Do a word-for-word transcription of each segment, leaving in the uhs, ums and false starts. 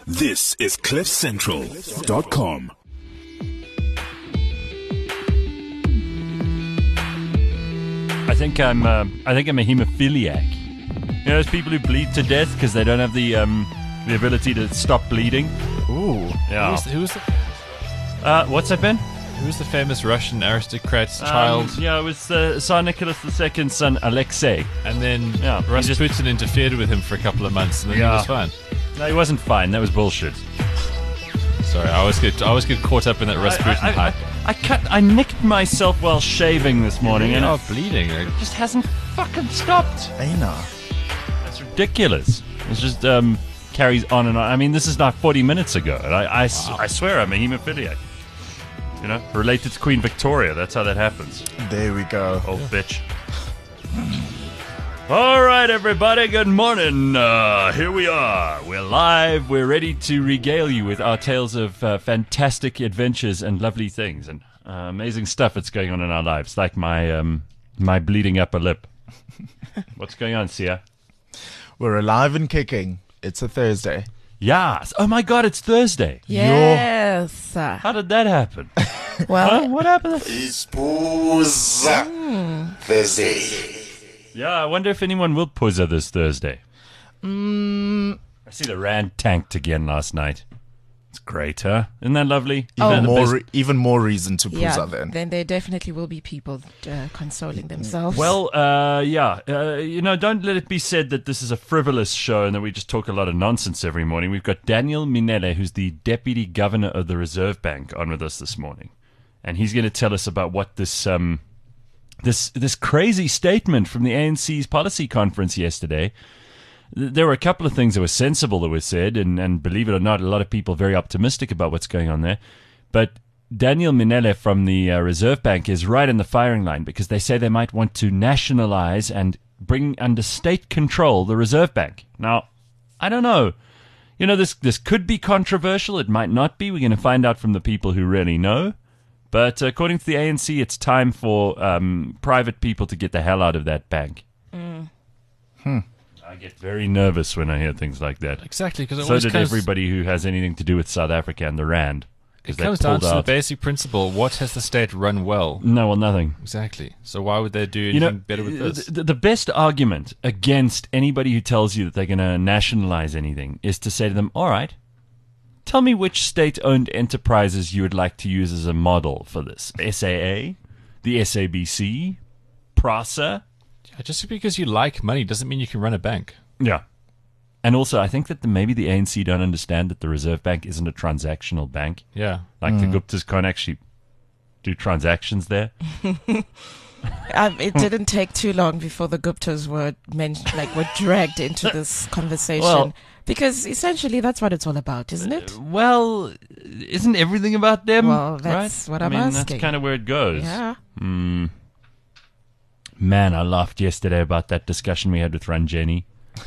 This is cliff central dot com. I think I'm. Uh, I think I'm a hemophiliac. You know, those people who bleed to death because they don't have the um, the ability to stop bleeding. Ooh. Yeah. Who's the, who's the, Uh, what's that, Ben? who's the famous Russian aristocrat's child? Um, yeah, it was uh, Tsar Nicholas the Second's son, Alexei. And then Yeah, he just- Rasputin interfered with him for a couple of months, and then Yeah. he was fine. No, he wasn't fine. That was bullshit. Sorry, I always get I always get caught up in that Rasputin I, I, hype. I, I cut. I nicked myself while shaving this morning, and Oh, it bleeding. Like, just hasn't fucking stopped. Aina. That's ridiculous. It's just um, carries on and on. I mean, this is not forty minutes ago, and I, I, s- I swear I'm a hemophiliac. You know, related to Queen Victoria. That's how that happens. There we go. Old bitch. All right, everybody. Good morning. Uh, here we are. We're live. We're ready to regale you with our tales of uh, fantastic adventures and lovely things and uh, amazing stuff that's going on in our lives, like my um, my bleeding upper lip. What's going on, Sia? We're alive and kicking. It's a Thursday. Yes. Oh my God, it's Thursday. Yes. How did that happen? Well, Huh? What happened? Thursday. Yeah, I wonder if anyone will puzza this Thursday. mm, I see the Rand tanked again last night. It's great, huh? Isn't that lovely? Oh. Even the more, best- re- even more reason to pull yeah, up then. then there definitely will be people uh, consoling themselves. Well, uh, yeah. Uh, you know, don't let it be said that this is a frivolous show and that we just talk a lot of nonsense every morning. We've got Daniel Minele, who's the Deputy Governor of the Reserve Bank, on with us this morning. And he's going to tell us about what this um, this this crazy statement from the A N C's policy conference yesterday. Th- There were a couple of things that were sensible that were said, and, and believe it or not, a lot of people very optimistic about what's going on there. But Daniel Minele from the uh, Reserve Bank is right in the firing line because they say they might want to nationalize and bring under state control the Reserve Bank. Now, I don't know. You know, this this could be controversial. It might not be. We're going to find out from the people who really know. But according to the A N C, it's time for um, private people to get the hell out of that bank. I get very nervous when I hear things like that. exactly, because it So always did comes, everybody who has anything to do with South Africa and the Rand. 'Cause it they comes down pulled to the out. basic principle: what has the state run well? No, well, nothing. Exactly. So why would they do anything You know, better with this? The, the best argument against anybody who tells you that they're going to nationalize anything is to say to them, all right, tell me which state-owned enterprises you would like to use as a model for this. S A A, the S A B C, PRASA. Yeah, just because you like money doesn't mean you can run a bank. Yeah. And also, I think that the, maybe the A N C don't understand that the Reserve Bank isn't a transactional bank. Yeah. Like the Guptas can't actually do transactions there. um, it didn't take too long before the Guptas were men- like were dragged into this conversation Well- because essentially that's what it's all about, isn't it? Well, isn't everything about them? Well, that's right? what I I'm mean, asking. That's kind of where it goes. Yeah. Mm. Man, I laughed yesterday about that discussion we had with Ranjani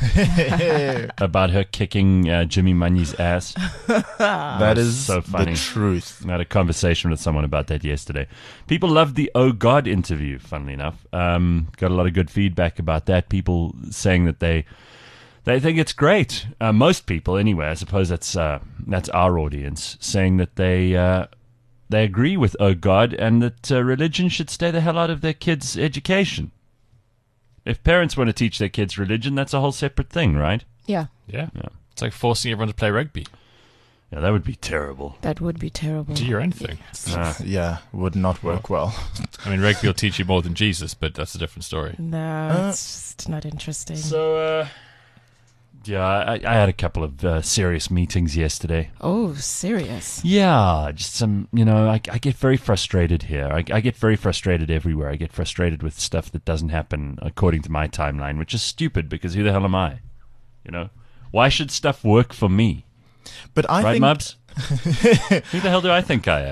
about her kicking uh, Jimmy Munye's ass. That is so funny. the truth. I had a conversation with someone about that yesterday. People loved the Oh God interview, funnily enough. Um, got a lot of good feedback about that. People saying that they they think it's great. Uh, most people, anyway. I suppose that's uh, that's our audience saying that they uh, they agree with Oh God and that uh, religion should stay the hell out of their kids' education. If parents want to teach their kids religion, that's a whole separate thing, right? Yeah, Yeah. Yeah. It's like forcing everyone to play rugby. Yeah, that would be terrible. that would be terrible. Do your own thing. Uh, Yeah, would not work well. I mean, rugby will teach you more than Jesus, but that's a different story. No, Uh, it's just not interesting. So, uh, yeah, I, I had a couple of uh, serious meetings yesterday. oh, serious. Yeah, just some, you know, I, I get very frustrated here. I, I get very frustrated everywhere. I get frustrated with stuff that doesn't happen according to my timeline, which is stupid because who the hell am I? You know? Why should stuff work for me? But I Right, think Mubs? Who the hell do I think I am?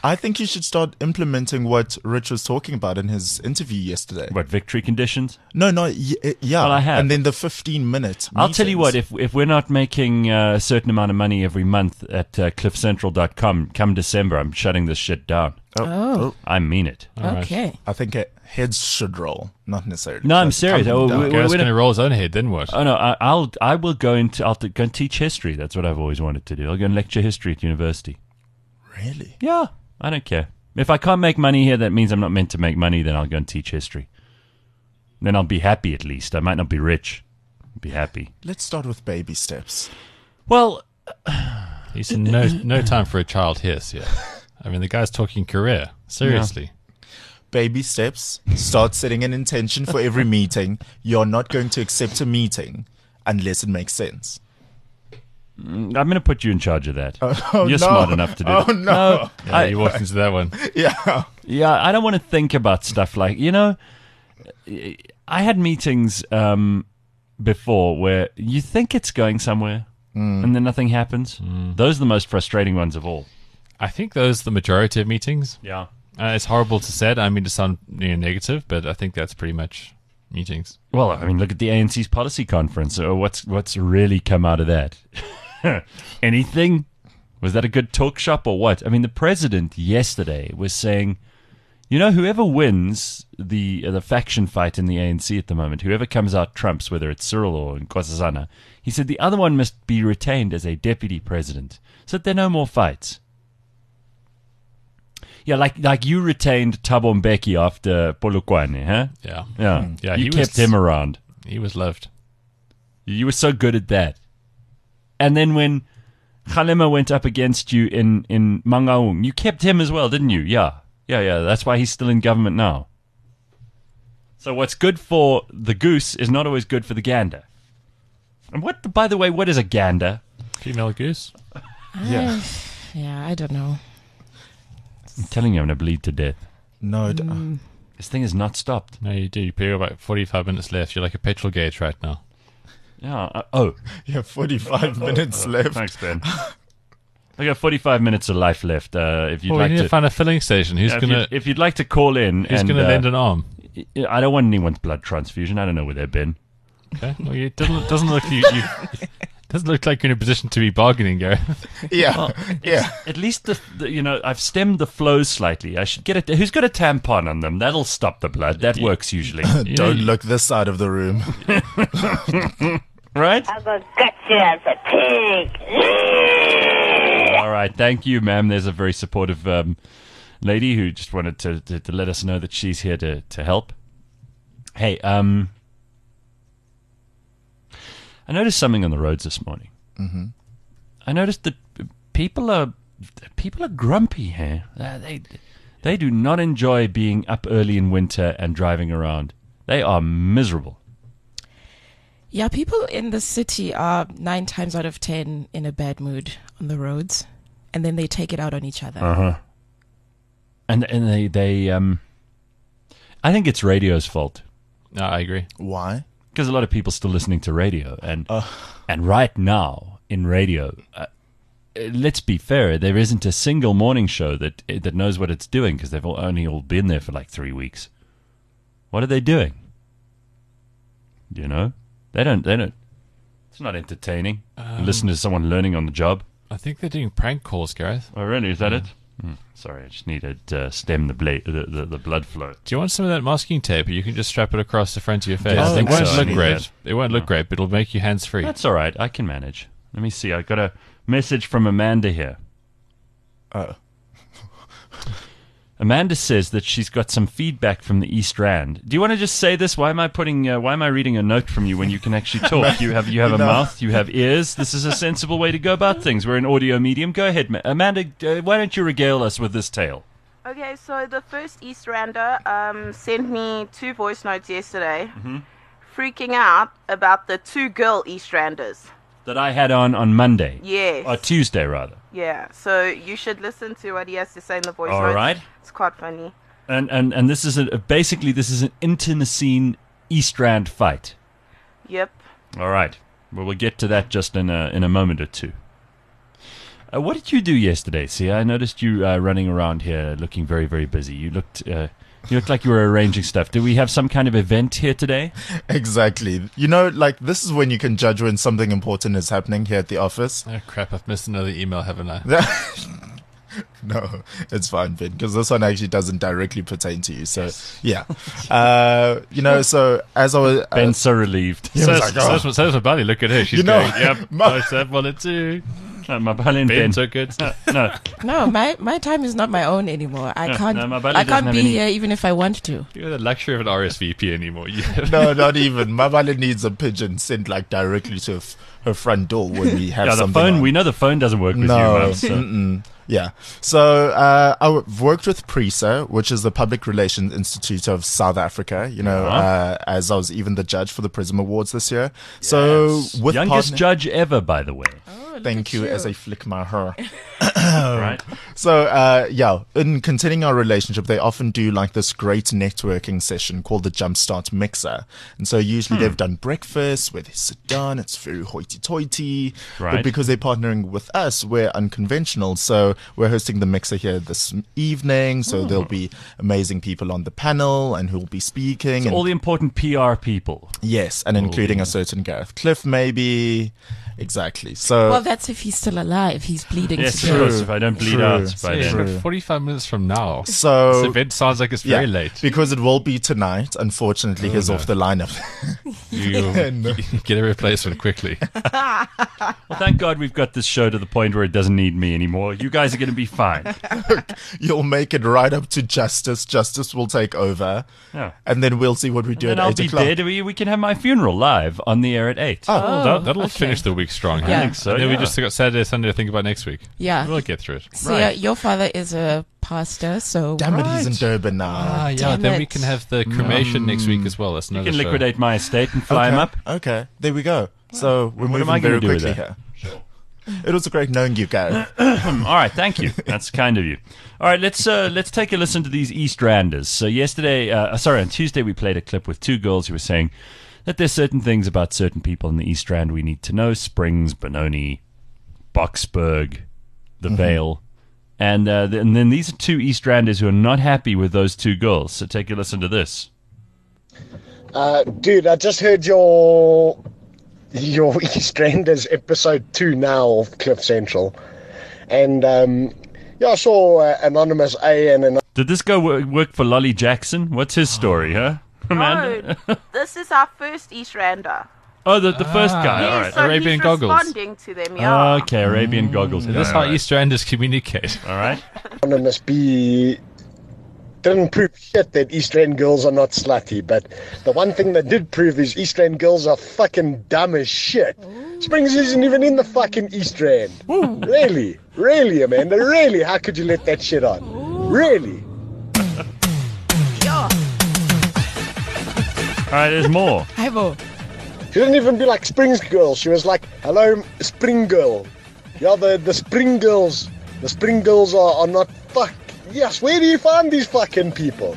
I think you should start implementing what Rich was talking about in his interview yesterday. What, victory conditions? No, no, y- uh, yeah. Well, I have. And then the fifteen minute. I'll tell you what, if if we're not making uh, a certain amount of money every month at uh, cliff central dot com, come December, I'm shutting this shit down. Oh, I mean it. okay. I think uh, heads should roll, not necessarily. No, I'm Like, serious. come Oh, down. we- Gareth's we going to don't- roll his own head, then what? Oh no, I, I'll I will go into I'll t- go and teach history. That's what I've always wanted to do. I'll go and lecture history at university. Really? Yeah, I don't care. If I can't make money here, that means I'm not meant to make money. Then I'll go and teach history. Then I'll be happy at least. I might not be rich. I'll be happy. Let's start with baby steps. Well, He said no, no time for a child here, yeah. I mean, the guy's talking career. Seriously. Baby steps. Start setting an intention for every meeting. You're not going to accept a meeting unless it makes sense. I'm going to put you in charge of that. Oh, You're no. smart enough to do Oh, that. no. Yeah, I- you walked into that one. Yeah. Yeah, I don't want to think about stuff like, you know, I had meetings um, before where you think it's going somewhere and then nothing happens. Those are the most frustrating ones of all. I think those are the majority of meetings. Yeah. Uh, it's horrible to say. I mean, to sound you know, negative, but I think that's pretty much meetings. Well, I mean, look at the A N C's policy conference. Uh, what's what's really come out of that? Anything? Was that a good talk shop or what? I mean, the president yesterday was saying, you know, whoever wins the uh, the faction fight in the A N C at the moment, whoever comes out trumps, whether it's Cyril or Nkosazana, he said the other one must be retained as a deputy president so that there are no more fights. Yeah, like like you retained Thabo Mbeki after Polokwane, huh? Yeah. Yeah, Yeah, you he kept was- him around. He was loved. You were so good at that. And then when Kgalema went up against you in, in Mangaung, you kept him as well, didn't you? Yeah. Yeah, yeah. That's why he's still in government now. So what's good for the goose is not always good for the gander. And what, by the way, what is a gander? Female goose. Yeah. Yeah, I don't know. I'm telling you, I'm going to bleed to death. No. d- This thing has not stopped. No, you do. You have about forty-five minutes left. You're like a petrol gauge right now. Yeah. Uh, oh. You have forty-five minutes left. Thanks, Ben. I got forty-five minutes of life left. Uh, if you'd Well, we like need to, to find a filling station. Who's if, gonna you'd, if you'd like to call in, Who's and gonna uh, lend an arm? I don't want anyone's blood transfusion. I don't know where they've been. Okay. Well, it doesn't doesn't look you. you doesn't look like you're in a position to be bargaining, Gareth. Yeah. yeah. At least the, the you know I've stemmed the flows slightly. I should get it. Who's got a tampon on them? That'll stop the blood. That works usually, You Don't know, look this side of the room. right? I'm gonna gut you as a pig. All right. Thank you, ma'am. There's a very supportive um, lady who just wanted to, to to let us know that she's here to to help. Hey, um, I noticed something on the roads this morning. Mm-hmm. I noticed that people are people are grumpy here. Uh, they they do not enjoy being up early in winter and driving around. They are miserable. Yeah, people in the city are nine times out of ten in a bad mood on the roads, and then they take it out on each other. Uh huh. And and they they um, I think it's radio's fault. no, I agree. Why? Because a lot of people still listening to radio, and Uh. and right now in radio, uh, uh, let's be fair, there isn't a single morning show that that knows what it's doing because they've all, only all been there for like three weeks. What are they doing? You know, they don't. They don't. It's not entertaining. Um, Listen to someone learning on the job. I think they're doing prank calls, Gareth. Oh, really? Is that it? Hmm. Sorry, I just needed to uh, stem the, bla- the, the the blood flow. Do you want some of that masking tape? You can just strap it across the front of your face. Yeah, I it think won't so. I look need great. that. It won't look No. great, but it'll make you hands free. That's all right. I can manage. Let me see. I got a message from Amanda here. Oh. Amanda says that she's got some feedback from the East Rand. Do you want to just say this? Why am I putting? Uh, why am I reading a note from you when you can actually talk? You have you have a No. mouth. You have ears. This is a sensible way to go about things. We're an audio medium. Go ahead, Ma- Amanda. Uh, why don't you regale us with this tale? Okay, so the first East Rander um, sent me two voice notes yesterday, freaking out about the two girl East Randers. That I had on on Monday. Yes. Or Tuesday, rather. Yeah, so you should listen to what he has to say in the voice All notes. right. It's quite funny. And and and this is a, basically this is an internecine East Rand fight. Yep. All right. Well, we'll get to that just in a in a moment or two. Uh, what did you do yesterday? See, I noticed you uh, running around here, looking very, very busy. You looked, uh, you looked like you were arranging stuff. Do we have some kind of event here today? Exactly. You know, like, this is when you can judge when something important is happening here at the office. Oh, crap. I've missed another email, haven't I? No, it's fine, Ben, because this one actually doesn't directly pertain to you. So, yeah. Uh, you know, so as I was... Uh, Ben's so relieved. Yeah, So I was like, oh. so so so Bali, look at her. She's You know, going, yep, my- most that one or two. No, my Bali and Ben. Ben, so good. No, no. No, my, my time is not my own anymore. I No, can't. no, my belly I doesn't can't have be any- here even if I want to. You have the luxury of an R S V P anymore. You have No, not even. Mabale needs a pigeon sent like directly to f- her front door when we have Yeah, the something phone. on. We know the phone doesn't work with No, you, Mum, so. mm-mm. Yeah. So uh, I've worked with PRISA, which is the Public Relations Institute of South Africa. You know, Uh-huh. uh, as I was even the judge for the Prism Awards this year. So with Youngest partner- judge ever, by the way. Oh, look Thank at you, as I flick my hair. Right? So, uh, yeah, in continuing our relationship, they often do like this great networking session called the Jumpstart Mixer. And so usually Hmm. they've done breakfast where they sit down, it's very hoity-toity. Right. But because they're partnering with us, we're unconventional. So we're hosting the Mixer here this evening. So there'll be amazing people on the panel and who'll be speaking. and All the important P R people. yes, and including a certain Gareth Cliff, maybe. Exactly. So Well, that's if he's still alive. He's bleeding Yes, to of death. course, if I don't bleed True. out by Yeah, then. but forty-five minutes from now. This so event sounds like it's very late. because it will be tonight. Unfortunately, he's no. off the lineup. You No. get a replacement quickly. Well, thank God we've got this show to the point where it doesn't need me anymore. You guys are going to be fine. You'll make it right up to Justice. Justice will take over, Yeah. and then we'll see what we do And at I'll eight be o'clock. dead. We, we can have my funeral live on the air at eight. Oh, Oh, that, that'll okay. finish the week strong. Yeah. I think so, And then yeah. we just got Saturday, Sunday to think about next week. Yeah. We'll get through it. So Right. yeah, your father is a pastor, so Damn it, he's in Right. Durban now. Ah, yeah. damn Then we it. can have the cremation next week as well. That's You another can show. liquidate my estate and fly him okay. up. Okay, there we go. So we're What am moving I gonna very do with quickly that? here. It was great knowing you, Gareth. All right, thank you. That's kind of you. All right, let's uh, let's take a listen to these East Randers. So yesterday, uh, sorry, on Tuesday we played a clip with two girls who were saying that there's certain things about certain people in the East Rand we need to know: Springs, Benoni, Boksburg, the Vale. And, uh, th- and then these are two East Randers who are not happy with those two girls. So take a listen to this. Uh, dude, I just heard your your EastEnders episode two now of Cliff Central, and um, yeah, I saw uh, Anonymous A and an- Did this guy wo- work for Lolly Jackson? What's his story, huh? Amanda? No, this is our first East Rander. Oh, the, the first Ah. guy. Yes, All right. so Arabian he's goggles. responding to them, yeah. Okay, Arabian goggles. That's All how right. Easteranders communicate. All right. Anonymous B didn't prove shit that East End girls are not slutty, but the one thing that did prove is East End girls are fucking dumb as shit. Springs isn't even in the fucking East End. Really? Really, Amanda? Really? How could you let that shit on? Really? yeah. All right, there's more. Hi, Bo. She didn't even be like Springs girl. She was like, hello, Spring girl. Yeah, the, the Spring girls. The Spring girls are, are not fuck. Yes, where do you find these fucking people?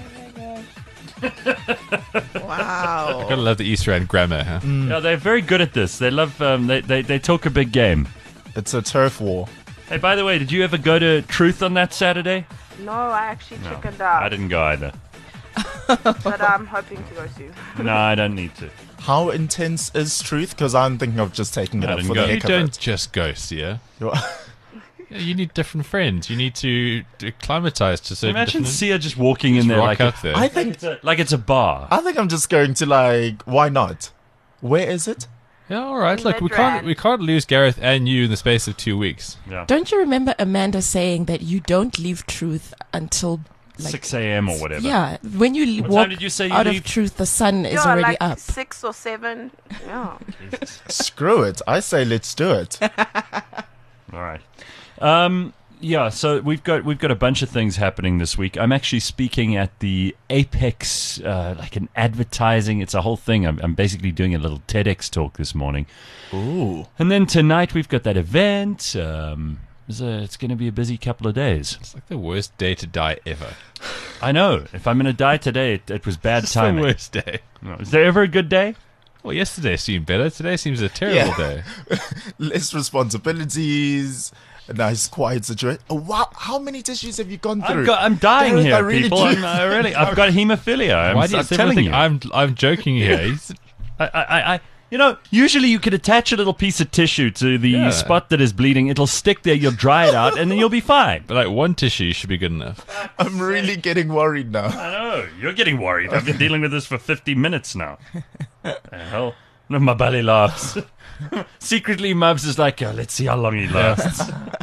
Wow. Gotta love the Easterand grammar, huh? Yeah, they're very good at this. They love. Um, they, they they talk a big game. It's a turf war. Hey, by the way, did you ever go to Truth on that Saturday? No, I actually chickened I out, didn't go either. but I'm hoping to go soon. No, I don't need to. How intense is Truth? Because I'm thinking of just taking it I up didn't for go. the You heck of don't it. just ghost, yeah? You're- Yeah, you need different friends. You need to acclimatize to certain Imagine different... Sia just walking in there rock like up a, there. I like think it's a like it's a bar. I think I'm just going to like. Why not? Where is it? Yeah, all right. Look, we Midrand. can't we can't lose Gareth and you in the space of two weeks. Yeah, Don't you remember Amanda saying that you don't leave Truth until like six a.m. or whatever. yeah, when you What walk time did you say you out leave? of Truth, the sun is Yeah, already like up. six or seven. Yeah. Screw it. I say let's do it. All right. Um, yeah, so we've got we've got a bunch of things happening this week. I'm actually speaking at the Apex, uh, like an advertising. It's a whole thing. I'm, I'm basically doing a little TEDx talk this morning. Ooh. And then tonight we've got that event. Um, it's a- it's going to be a busy couple of days. It's like the worst day to die ever. I know. If I'm going to die today, it, it was bad It's the timing. worst day. No, is there ever a good day? Well, yesterday seemed better. Today seems a terrible Yeah. day. Less responsibilities, a nice quiet situation. Oh, wow, how many tissues have you gone through? I've got, I'm dying Derek, here, I really people. do- I'm, I really, I've got hemophilia. I'm, Why do you I'm say telling everything? you. I'm I'm joking here. He's- I, I, I, you know, usually you could attach a little piece of tissue to the Yeah. spot that is bleeding. It'll stick there. You'll dry it out, and then you'll be fine. but like one tissue should be good enough. I'm really getting worried now. I know. You're getting worried. I've been dealing with this for fifty minutes now. The hell? No, my belly laughs. Secretly, Mubs is like, oh, let's see how long he lasts.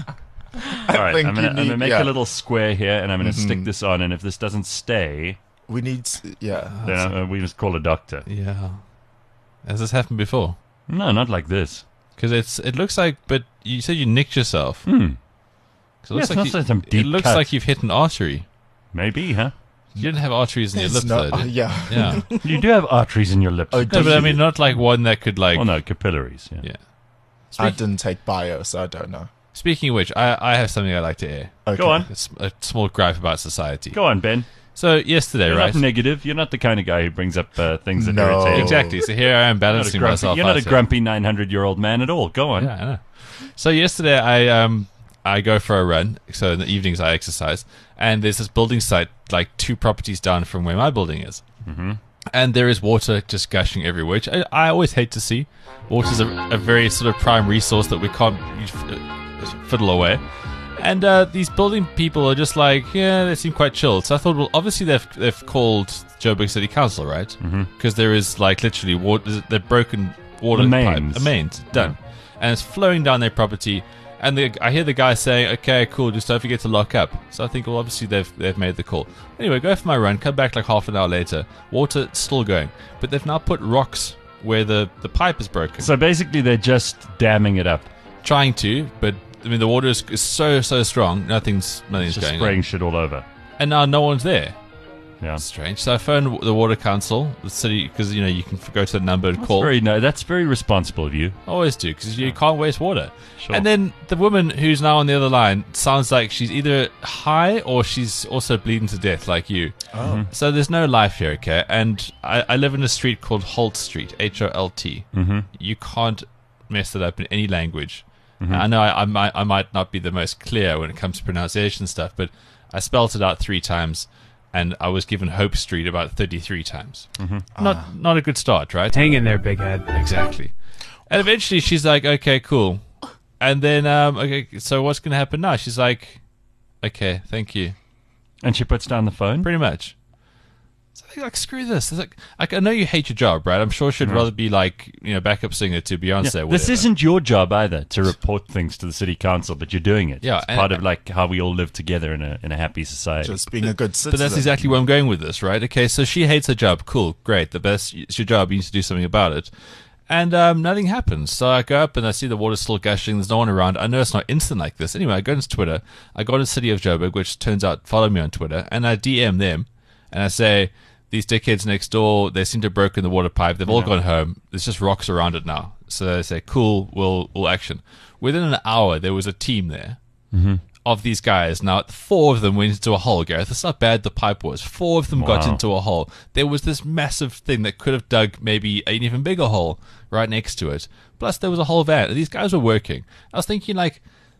All right, think I'm gonna, you I'm gonna need- make yeah. a little square here, and I'm gonna stick this on. And if this doesn't stay, We need, yeah. then uh, we just call a doctor. Yeah. Has this happened before? No, not like this. Because it's it looks like, but you said you nicked yourself. Hmm. 'Cause it looks Yeah, it's like not you- like some it deep looks cut. like you've hit an artery. Maybe, huh? You didn't have arteries in your There's lip, no- though. uh, did- yeah. Yeah. You do have arteries in your lips. Oh, No, but I mean, not like one that could like. Oh no, capillaries. Yeah. Yeah. I Speak- didn't take bio, so I don't know. Speaking of which, I, I have something I'd like to air. Okay. Go on. It's a small gripe about society. Go on, Ben. So yesterday, You're right? not negative. You're not the kind of guy who brings up uh, things that No. irritate. Exactly. So here I am You're not a balancing grumpy, myself. you're not out a here. grumpy nine hundred year old man at all. Go on. Yeah, I know. So yesterday I um I go for a run. So in the evenings I exercise, and there's this building site like two properties down from where my building is, mm-hmm. and there is water just gushing everywhere. Which I, I always hate to see. Water's a, a very sort of prime resource that we can't uh, fiddle away. And uh, these building people are just like, yeah, they seem quite chilled. So I thought, well, obviously they've they've called Joburg City Council, right? Because mm-hmm. is like literally water, they've broken water The pipe, mains. a mains done, and it's flowing down their property. And the, I hear the guy saying, "Okay, cool, just don't forget to lock up." So I think, well, obviously they've they've made the call. Anyway, go for my run. Come back like half an hour later. Water still going, but they've now put rocks where the the pipe is broken. So basically, they're just damming it up. Trying to, but I mean the water is, is so so strong. Nothing's nothing's Just going spraying on. shit all over. And now no one's there. Yeah. Strange. So I phoned the water council, the city, because you know you can go to the number and That's call. very, no, that's very responsible of you. Always do, because you can't waste water. Sure. And then the woman who's now on the other line sounds like she's either high or she's also bleeding to death, like you. Oh. So there's no life here, okay? And I, I live in a street called Holt Street, H O L T. Mm-hmm. You can't mess it up in any language. Mm-hmm. I know I, I might I might not be the most clear when it comes to pronunciation stuff, but I spelt it out three times. And I was given Hope Street about thirty-three times. Mm-hmm. Not not a good start, right? Hang in there, big head. Exactly. And eventually she's like, okay, cool. And then, um, okay, so what's going to happen now? She's like, okay, thank you. And she puts down the phone. Pretty much. So I think, like, screw this. It's like, like, I know you hate your job, right? I'm sure she'd rather be like, you know, backup singer to Beyonce. Yeah, or this whatever. isn't your job either to report things to the city council, but you're doing it. Yeah, it's and- part of like how we all live together in a in a happy society. Just being a good citizen. But that's exactly where I'm going with this, right? Okay, so she hates her job. Cool, great. The best, it's your job. You need to do something about it. And um, nothing happens. So I go up and I see the water still gushing. There's no one around. I know it's not instant like this. Anyway, I go into Twitter. I go to City of Joburg, which turns out follow me on Twitter, and I D M them and I say, these dickheads next door, they seem to have broken the water pipe. They've all Yeah. gone home. There's just rocks around it now. So they say, cool, we'll, we'll action. Within an hour, there was a team there Mm-hmm. of these guys. Now, four of them went into a hole, Gareth. That's how bad the pipe was. Four of them got Wow. into a hole. There was this massive thing that could have dug maybe an even bigger hole right next to it. Plus, there was a whole van. These guys were working. I was thinking, like,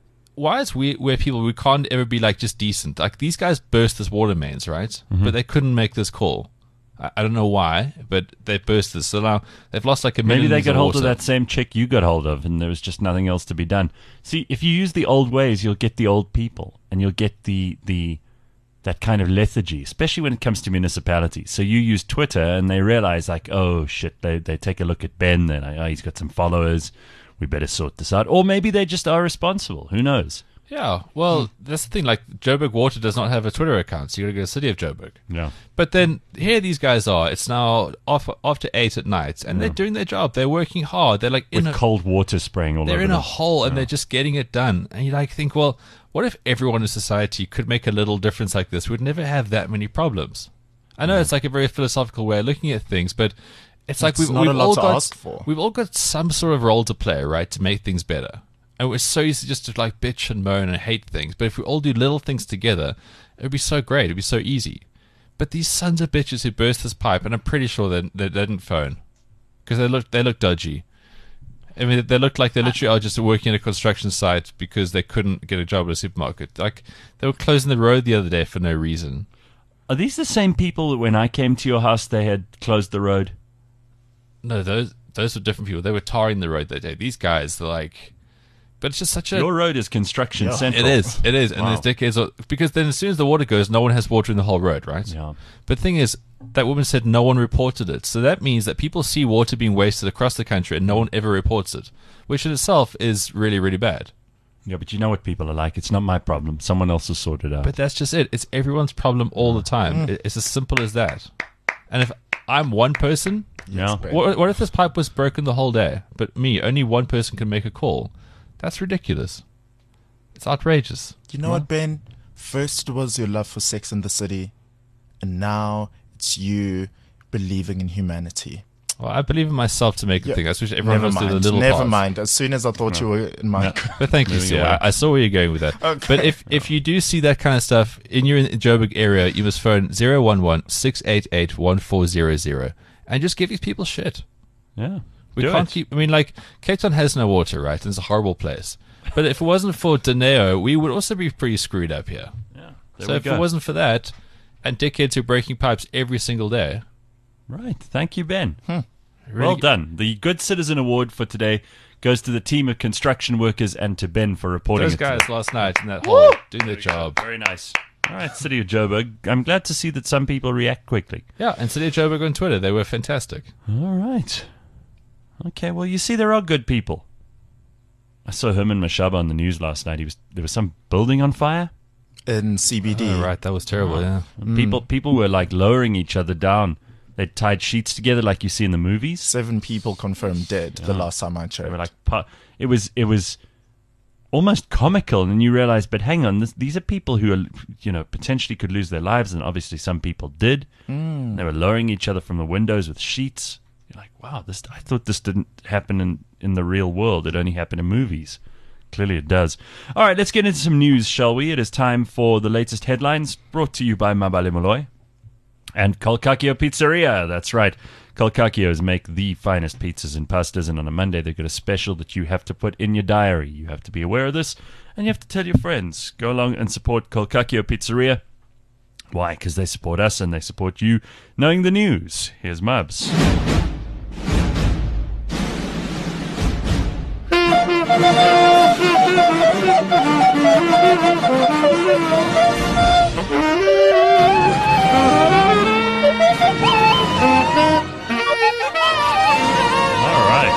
why is we where people we can't ever be like just decent? Like these guys burst this water mains, right? Mm-hmm. But they couldn't make this call. I, I don't know why, but they burst this. So now they've lost like a Maybe million. they got hold of water. that same chick you got hold of, and there was just nothing else to be done. See, if you use the old ways, you'll get the old people, and you'll get the the that kind of lethargy, especially when it comes to municipalities. So you use Twitter, and they realize, like, oh shit, they they take a look at Ben, then oh, he's got some followers. We better sort this out. Or maybe they just are responsible. Who knows? Yeah, well, that's the thing. Like, Joburg Water does not have a Twitter account, so you got to go to the City of Joburg. Yeah. But then here these guys are. It's now off after eight at night, and they're doing their job. They're working hard. They're like in With a, cold water spraying all they're over in them. a hole, and they're just getting it done. And you like think, well, what if everyone in society could make a little difference like this? We'd never have that many problems. I know it's like a very philosophical way of looking at things, but it's like It's we've, not we've a lot all to got ask for. we've all got some sort of role to play, right, to make things better. And we're so used to just to like bitch and moan and hate things. But if we all do little things together, it would be so great. It would be so easy. But these sons of bitches who burst this pipe, and I'm pretty sure they, they, they didn't phone. because they look they look dodgy. I mean, they look like they literally are just working at a construction site because they couldn't get a job at a supermarket. Like, they were closing the road the other day for no reason. Are these the same people that when I came to your house, they had closed the road? No, those those were different people. They were tarring the road that day. These guys, they're like... But it's just such a... Your road is construction Yeah. central. It is, it is. And Wow. there's decades of... Because then as soon as the water goes, no one has water in the whole road, right? Yeah. But the thing is, that woman said no one reported it. So that means that people see water being wasted across the country and no one ever reports it, which in itself is really, really bad. Yeah, but you know what people are like. It's not my problem. Someone else will sort it out. But that's just it. It's everyone's problem all the time. It- It's as simple as that. And if I'm one person, yeah. Ben. what, what if this pipe was broken the whole day? But me, only one person can make a call. That's ridiculous. It's outrageous. You know what, Ben? First it was your love for Sex and the City, and now it's you believing in humanity. Well, I believe in myself to make a Yeah. thing. I wish everyone Never else did a mind. little Never part. mind. As soon as I thought you were in my... But thank you, Moving Sia. away. I, I saw where you're going with that. Okay. But if, if you do see that kind of stuff in your Joburg area, you must phone zero one one, six eight eight, one four zero zero and just give these people shit. Yeah. We Do can't it. keep... I mean, like, Cape Town has no water, right? And it's a horrible place. But if it wasn't for Dineo, we would also be pretty screwed up here. Yeah. There So we if go. it wasn't for that, and dickheads who are breaking pipes every single day... Right. Thank you, Ben. really well g- done. The Good Citizen Award for today goes to the team of construction workers and to Ben for reporting Those it guys today. last night in that hole doing their job. Very nice. All right, City of Joburg. I'm glad to see that some people react quickly. Yeah, and City of Joburg on Twitter, they were fantastic. All right. Okay, well, you see, there are good people. I saw Herman Mashaba on the news last night. He was There was some building on fire. in C B D. Oh, right, that was terrible, yeah. And People people were like lowering each other down. They tied sheets together like you see in the movies. Seven people confirmed dead the last time I checked. They were like, pu- it was it was almost comical, and you realize, but hang on, this, these are people who are, you know, potentially could lose their lives, and obviously some people did. Mm. They were lowering each other from the windows with sheets. You're like, wow, this I thought this didn't happen in in the real world. It only happened in movies. Clearly it does. All right, let's get into some news, shall we? It is time for the latest headlines, brought to you by Mabale Molloy and Kolkakio Pizzeria. That's right. Kolkakios make the finest pizzas and pastas, and on a Monday they've got a special that you have to put in your diary. You have to be aware of this, and you have to tell your friends. Go along and support Kolkakio Pizzeria. Why? Because they support us and they support you knowing the news. Here's Mubs. All right.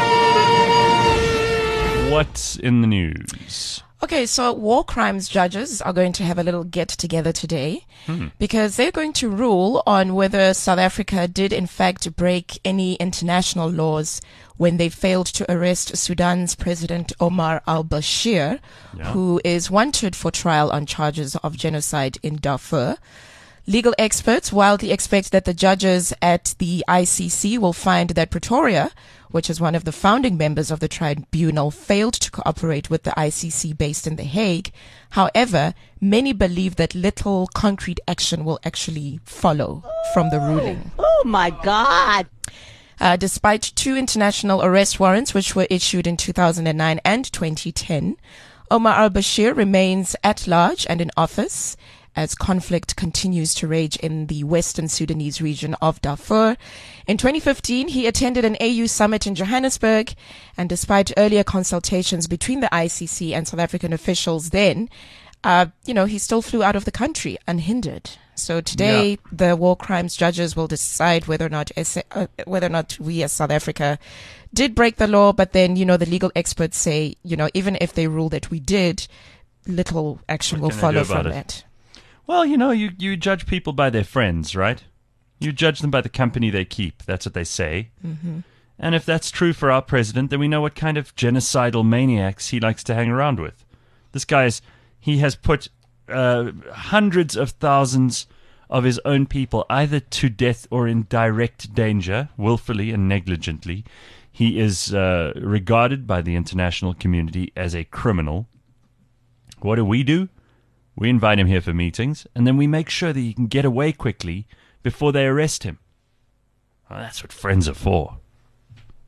What's in the news? Okay, so war crimes judges are going to have a little get together today because they're going to rule on whether South Africa did in fact break any international laws when they failed to arrest Sudan's President Omar al-Bashir, Yeah. who is wanted for trial on charges of genocide in Darfur. Legal experts wildly expect that the judges at the I C C will find that Pretoria, which is one of the founding members of the tribunal, failed to cooperate with the I C C based in The Hague. However, many believe that little concrete action will actually follow from the ruling. Oh my God. Uh, despite two international arrest warrants which were issued in two thousand nine and twenty ten, Omar al-Bashir remains at large and in office as conflict continues to rage in the western Sudanese region of Darfur. In twenty fifteen, he attended an A U summit in Johannesburg, and despite earlier consultations between the I C C and South African officials then, uh, you know, he still flew out of the country unhindered. So today, Yeah. the war crimes judges will decide whether or not S- uh, whether or not we as South Africa did break the law. But then, you know, the legal experts say, you know, even if they rule that we did, little action will can they do follow about from it? that. Well, you know, you, you judge people by their friends, right? You judge them by the company they keep. That's what they say. Mm-hmm. And if that's true for our president, then we know what kind of genocidal maniacs he likes to hang around with. This guy's, he has put uh, hundreds of thousands of his own people either to death or in direct danger, willfully and negligently. He is uh, regarded by the international community as a criminal. What do we do? We invite him here for meetings, and then we make sure that he can get away quickly before they arrest him. Well, that's what friends are for.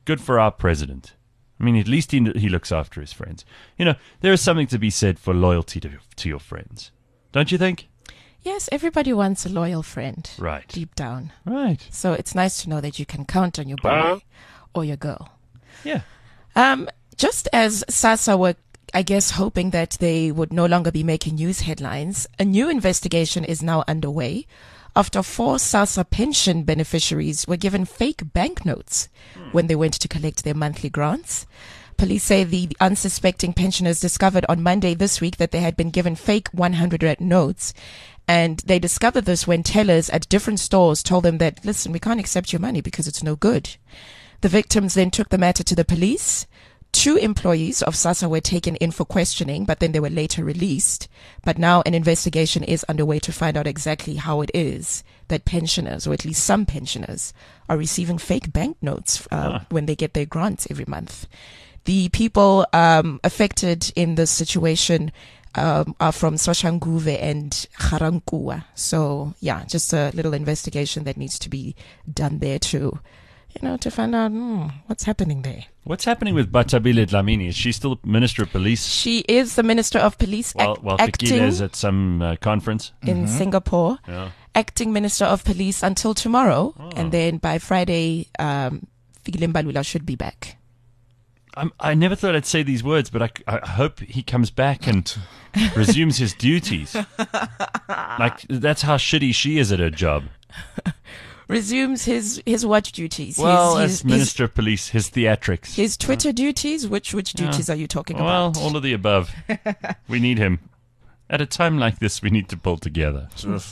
good for our president. I mean, at least he he looks after his friends. You know, there is something to be said for loyalty to to your friends, don't you think? Yes, everybody wants a loyal friend. Right. Deep down. Right. So it's nice to know that you can count on your boy or your girl. Yeah. Um, just as SASSA were, I guess, hoping that they would no longer be making news headlines, a new investigation is now underway after four SASSA pension beneficiaries were given fake banknotes when they went to collect their monthly grants. Police say the unsuspecting pensioners discovered on Monday this week that they had been given fake one hundred rand notes. And they discovered this when tellers at different stores told them that, listen, we can't accept your money because it's no good. The victims then took the matter to the police. Two employees of SASSA were taken in for questioning, but then they were later released. But now an investigation is underway to find out exactly how it is that pensioners, or at least some pensioners, are receiving fake banknotes uh, ah. when they get their grants every month. The people um, affected in this situation Um, are from Soshanguve and Garankuwa. So, yeah, just a little investigation that needs to be done there to, you know, to find out hmm, what's happening there. What's happening with Batabile Dlamini? Is she still Minister of Police? She is the Minister of Police. While, ac- while acting Fikile is at some uh, conference? In mm-hmm. Singapore. Yeah. Acting Minister of Police until tomorrow. Oh. And then by Friday, um, Fikile Mbalula should be back. I'm, I never thought I'd say these words, but I, I hope he comes back and resumes his duties. Like, that's how shitty she is at her job. Resumes his, his what duties? Well, his, as his, Minister his, of Police, his theatrics. His Twitter duties? Which which duties yeah. are you talking well, about? Well, all of the above. We need him. At a time like this, we need to pull together.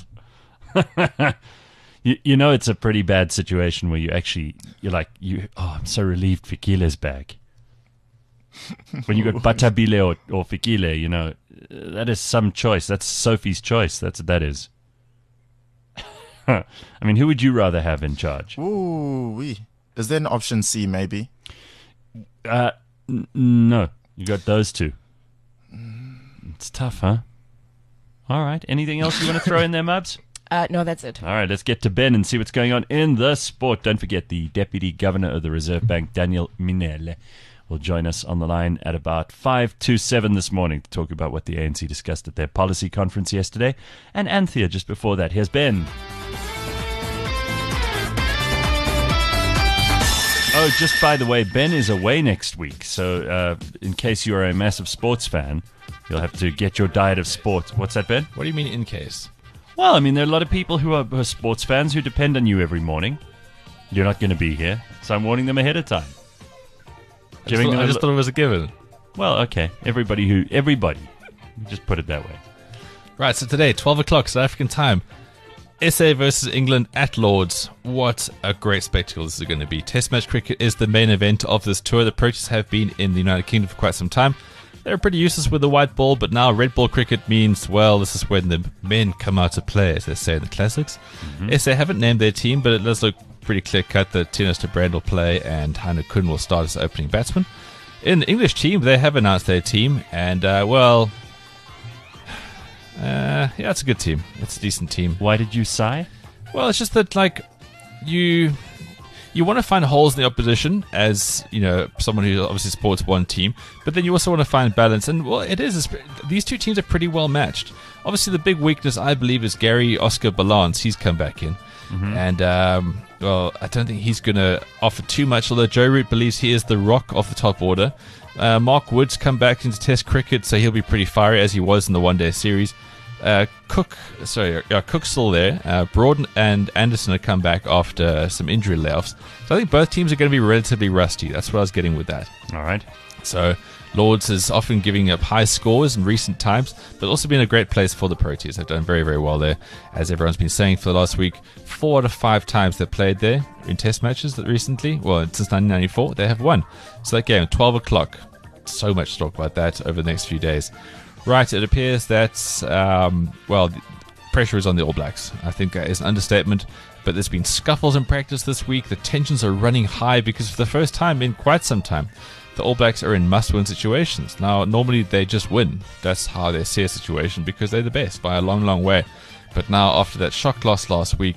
you, you know it's a pretty bad situation where you actually, you're like, you. oh, I'm so relieved Fikile's back. When you got Batabile or, or Fikile, you know, that is some choice. That's Sophie's choice. That's what that is. I mean, who would you rather have in charge? Ooh, wee. Is there an option C, maybe? Uh, n- no. You got those two. It's tough, huh? All right. Anything else you want to throw in there, Mubs? Uh, no, that's it. All right, let's get to Ben and see what's going on in the sport. Don't forget, the Deputy Governor of the Reserve Bank, Daniel Minele, will join us on the line at about five to seven this morning to talk about what the A N C discussed at their policy conference yesterday. And Anthea just before that. Here's Ben. Oh, just by the way, Ben is away next week. So uh, in case you are a massive sports fan, you'll have to get your diet of sports. What's that, Ben? What do you mean in case? Well, I mean, there are a lot of people who are, who are sports fans who depend on you every morning. You're not going to be here, so I'm warning them ahead of time. I just, thought, I just thought it was a given. Well, okay. Everybody who... Everybody. Just put it that way. Right, so today, twelve o'clock South African time. S A versus England at Lords. What a great spectacle this is going to be. Test match cricket is the main event of this tour. The Proteas have been in the United Kingdom for quite some time. They're pretty useless with the white ball, but now red ball cricket means, well, this is when the men come out to play, as they say in the classics. Mm-hmm. S A haven't named their team, but it does look pretty clear-cut that Tinus de Brand will play and Heine Kuhn will start as opening batsman. In the English team, they have announced their team, and, uh, well... Uh, yeah, it's a good team. It's a decent team. Why did you sigh? Well, it's just that, like, you... You want to find holes in the opposition as, you know, someone who obviously supports one team, but then you also want to find balance. And, well, it is. These two teams are pretty well matched. Obviously, the big weakness, I believe, is Gary Oscar Balance. He's come back in. Mm-hmm. And, um, well, I don't think he's going to offer too much, although Joe Root believes he is the rock of the top order. Uh, Mark Woods come back into Test cricket, so he'll be pretty fiery, as he was in the one-day series. Uh, Cook, sorry, uh, Cook's still there. Uh, Broad and Anderson have come back after some injury layoffs. So I think both teams are going to be relatively rusty. That's what I was getting with that. All right. So Lords is often giving up high scores in recent times, but also been a great place for the Proteas. They've done very, very well there, as everyone's been saying for the last week. Four out of five times they've played there in Test matches that recently, well, since nineteen ninety-four, they have won. So that game, twelve o'clock. So much to talk about that over the next few days. Right, it appears that, um, well, pressure is on the All Blacks. I think that is an understatement, but there's been scuffles in practice this week. The tensions are running high because for the first time in quite some time, the All Blacks are in must-win situations. Now, normally they just win. That's how they see a situation because they're the best by a long, long way. But now, after that shock loss last week,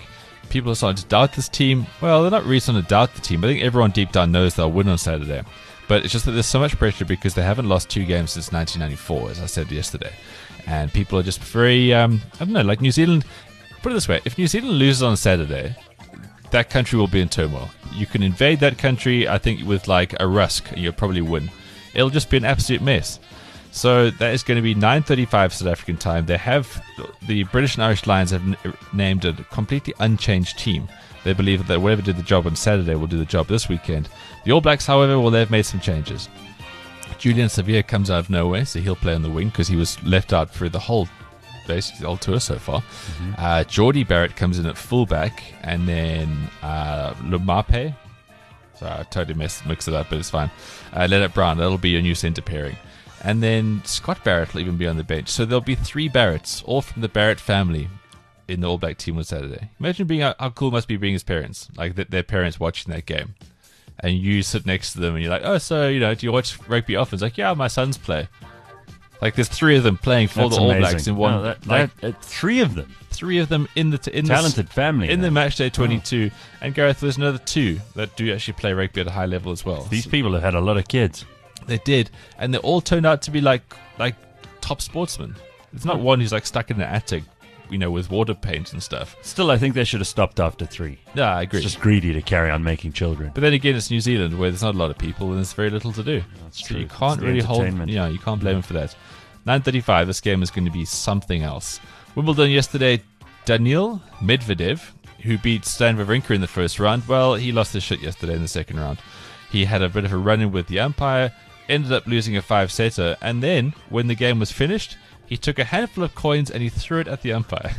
people are starting to doubt this team. Well, they're not really starting to doubt the team. I think everyone deep down knows they'll win on Saturday. But it's just that there's so much pressure because they haven't lost two games since nineteen ninety-four, as I said yesterday. And people are just very, um, I don't know, like New Zealand. Put it this way, if New Zealand loses on Saturday, that country will be in turmoil. You can invade that country, I think, with like a rusk, and you'll probably win. It'll just be an absolute mess. So that is going to be nine thirty-five South African time. They have, the British and Irish Lions have n- named a completely unchanged team. They believe that whoever did the job on Saturday will do the job this weekend. The All Blacks, however, well, they've made some changes. Julian Sevilla comes out of nowhere, so he'll play on the wing because he was left out for the whole, basically the whole tour so far. Mm-hmm. Uh, Geordie Barrett comes in at fullback, and then uh, Lumape. Sorry, I totally messed, mixed it up, but it's fine. Uh, Leonard Brown, that'll be your new centre pairing. And then Scott Barrett will even be on the bench. So there'll be three Barretts, all from the Barrett family, in the All Black team on Saturday. Imagine being how, how cool it must be being his parents, like th- their parents watching that game. And you sit next to them and you're like, oh, so, you know, do you watch rugby often? It's like, yeah, my sons play. Like, there's three of them playing for That's the All amazing. Blacks in one. No, that, like, that, uh, three of them. Three of them in the t- in Talented the, family. in now. the match day twenty-two. Oh. And Gareth, there's another two that do actually play rugby at a high level as well. These people have had a lot of kids. They did, and they all turned out to be like like top sportsmen. It's not one who's like stuck in an attic, you know, with water paint and stuff. Still, I think they should have stopped after three. Yeah, I agree. It's just greedy to carry on making children. But then again, it's New Zealand where there's not a lot of people and there's very little to do. That's so true. you can't It's the really hold. entertainment. Yeah, you can't blame them for that. nine thirty-five. This game is going to be something else. Wimbledon yesterday. Daniil Medvedev, who beat Stan Wawrinka in the first round, well, he lost his shit yesterday in the second round. He had a bit of a run-in with the umpire, ended up losing a five-setter, and then, when the game was finished, he took a handful of coins and he threw it at the umpire.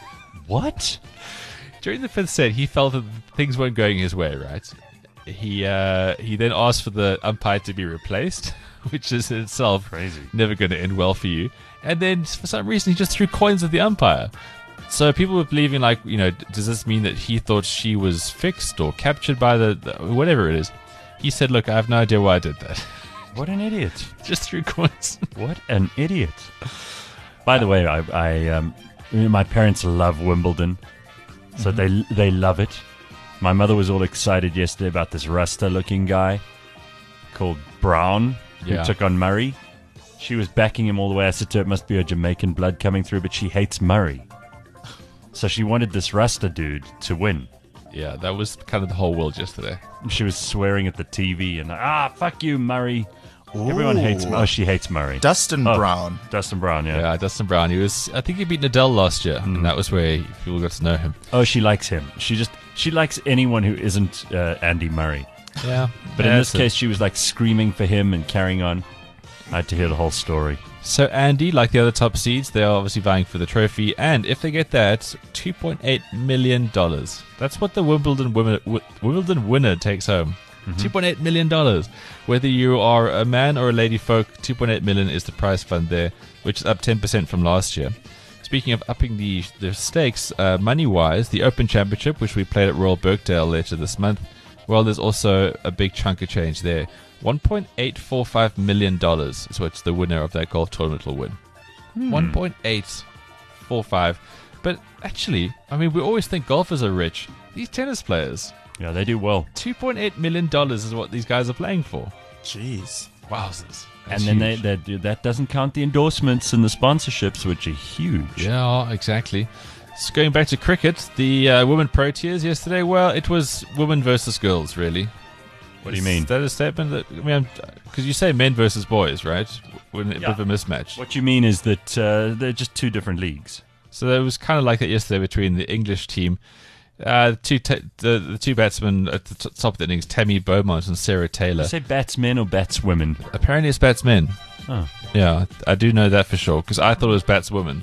What? During the fifth set, he felt that things weren't going his way, right? He uh, he then asked for the umpire to be replaced, which is in itself Crazy. never going to end well for you. And then, for some reason, he just threw coins at the umpire. So people were believing, like, you know, does this mean that he thought she was fixed or captured by the, the whatever it is? He said, look, I have no idea why I did that. What an idiot. Just threw coins. What an idiot. By the way, I, I um, my parents love Wimbledon, so mm-hmm. they they love it. My mother was all excited yesterday about this Rasta-looking guy called Brown, who Yeah. took on Murray. She was backing him all the way. I said to her, it must be her Jamaican blood coming through, but she hates Murray. So she wanted this Rasta dude to win. Yeah, that was kind of the whole world yesterday. She was swearing at the T V and, ah, fuck you, Murray. Everyone hates Murray. Oh, she hates Murray. Dustin Oh, Brown. Dustin Brown, yeah. Yeah, Dustin Brown. He was, I think he beat Nadal last year, Mm. and that was where people got to know him. Oh, she likes him. She just, she likes anyone who isn't uh, Andy Murray. Yeah. But yeah, in this that's it. case, she was like screaming for him and carrying on. I had to hear the whole story. So Andy, like the other top seeds, they are obviously vying for the trophy, and if they get that, two point eight million dollars. That's what the Wimbledon winner, Wimbledon winner takes home. Mm-hmm. two point eight million dollars. Whether you are a man or a lady folk, two point eight million dollars is the prize fund there, which is up ten percent from last year. Speaking of upping the, the stakes, uh, money-wise, the Open Championship, which we played at Royal Birkdale later this month, well, there's also a big chunk of change there. one point eight four five million dollars is what the winner of that golf tournament will win. Hmm. one point eight four five. But actually, I mean, we always think golfers are rich. These tennis players, Yeah, they do well. two point eight million dollars is what these guys are playing for. Jeez. Wowzers. And then they, they do, that doesn't count the endorsements and the sponsorships, which are huge. Yeah, exactly. So going back to cricket, the uh, women Proteas yesterday, well, it was women versus girls, really. What do you mean? Is that a statement? That, I mean, because you say men versus boys, right? When a bit Yeah. of a mismatch. What you mean is that uh, they're just two different leagues. So it was kind of like that yesterday between the English team. Uh, the, two te- the, the two batsmen at the t- top of the innings, Tammy Beaumont and Sarah Taylor. You say batsmen or batswomen? Apparently it's batsmen. Oh. Yeah, I do know that for sure, because I thought it was batswomen.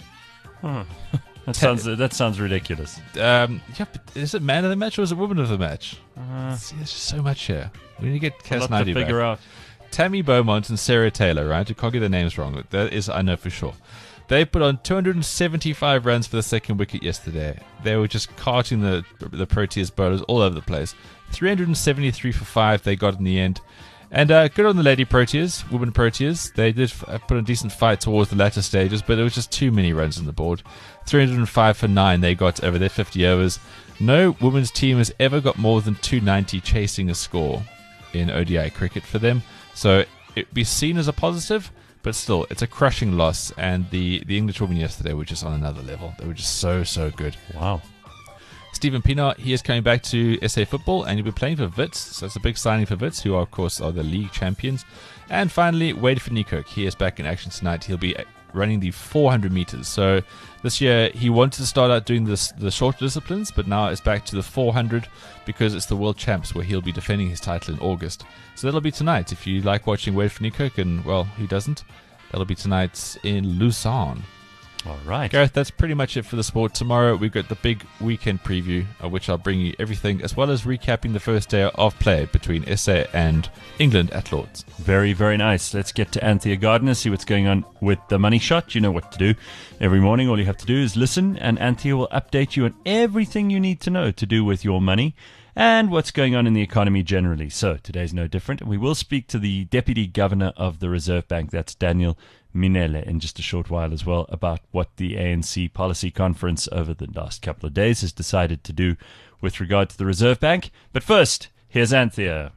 That sounds that sounds ridiculous. Um, yeah, but is it man of the match or is it woman of the match? Uh, See, there's just so much here. We need to get a Cass lot to Naidoo back. figure out. Tammy Beaumont and Sarah Taylor, right? I can't get their names wrong. But that is, I know for sure. They put on two hundred seventy-five runs for the second wicket yesterday. They were just carting the the Proteas bowlers all over the place. three hundred seventy-three for five they got in the end. And uh, good on the lady Proteas, women Proteas. They did uh, put a decent fight towards the latter stages, but there was just too many runs on the board. three hundred five for nine they got over their fifty overs. No women's team has ever got more than two ninety chasing a score in O D I cricket for them. So it'd be seen as a positive, but still, it's a crushing loss. And the, the English women yesterday were just on another level. They were just so, so good. Wow. Stephen Pienaar, he is coming back to S A Football, and he'll be playing for Wits. So it's a big signing for Wits, who are, of course, are the league champions. And finally, Wade van Niekerk. He is back in action tonight. He'll be running the four hundred meters. So this year, he wanted to start out doing this, the short disciplines, but now it's back to the four hundred because it's the World Champs where he'll be defending his title in August. So that'll be tonight. If you like watching Wade van Niekerk, and, well, who doesn't? That'll be tonight in Lausanne. All right. Gareth, that's pretty much it for the sport. Tomorrow we've got the big weekend preview, of which I'll bring you everything, as well as recapping the first day of play between S A and England at Lords. Very, very nice. Let's get to Anthea Gardner, see what's going on with the money shot. You know what to do. Every morning, all you have to do is listen, and Anthea will update you on everything you need to know to do with your money and what's going on in the economy generally. So today's no different. We will speak to the Deputy Governor of the Reserve Bank, that's Daniel Minele, in just a short while as well, about what the A N C policy conference over the last couple of days has decided to do with regard to the Reserve Bank. But first, here's Anthea.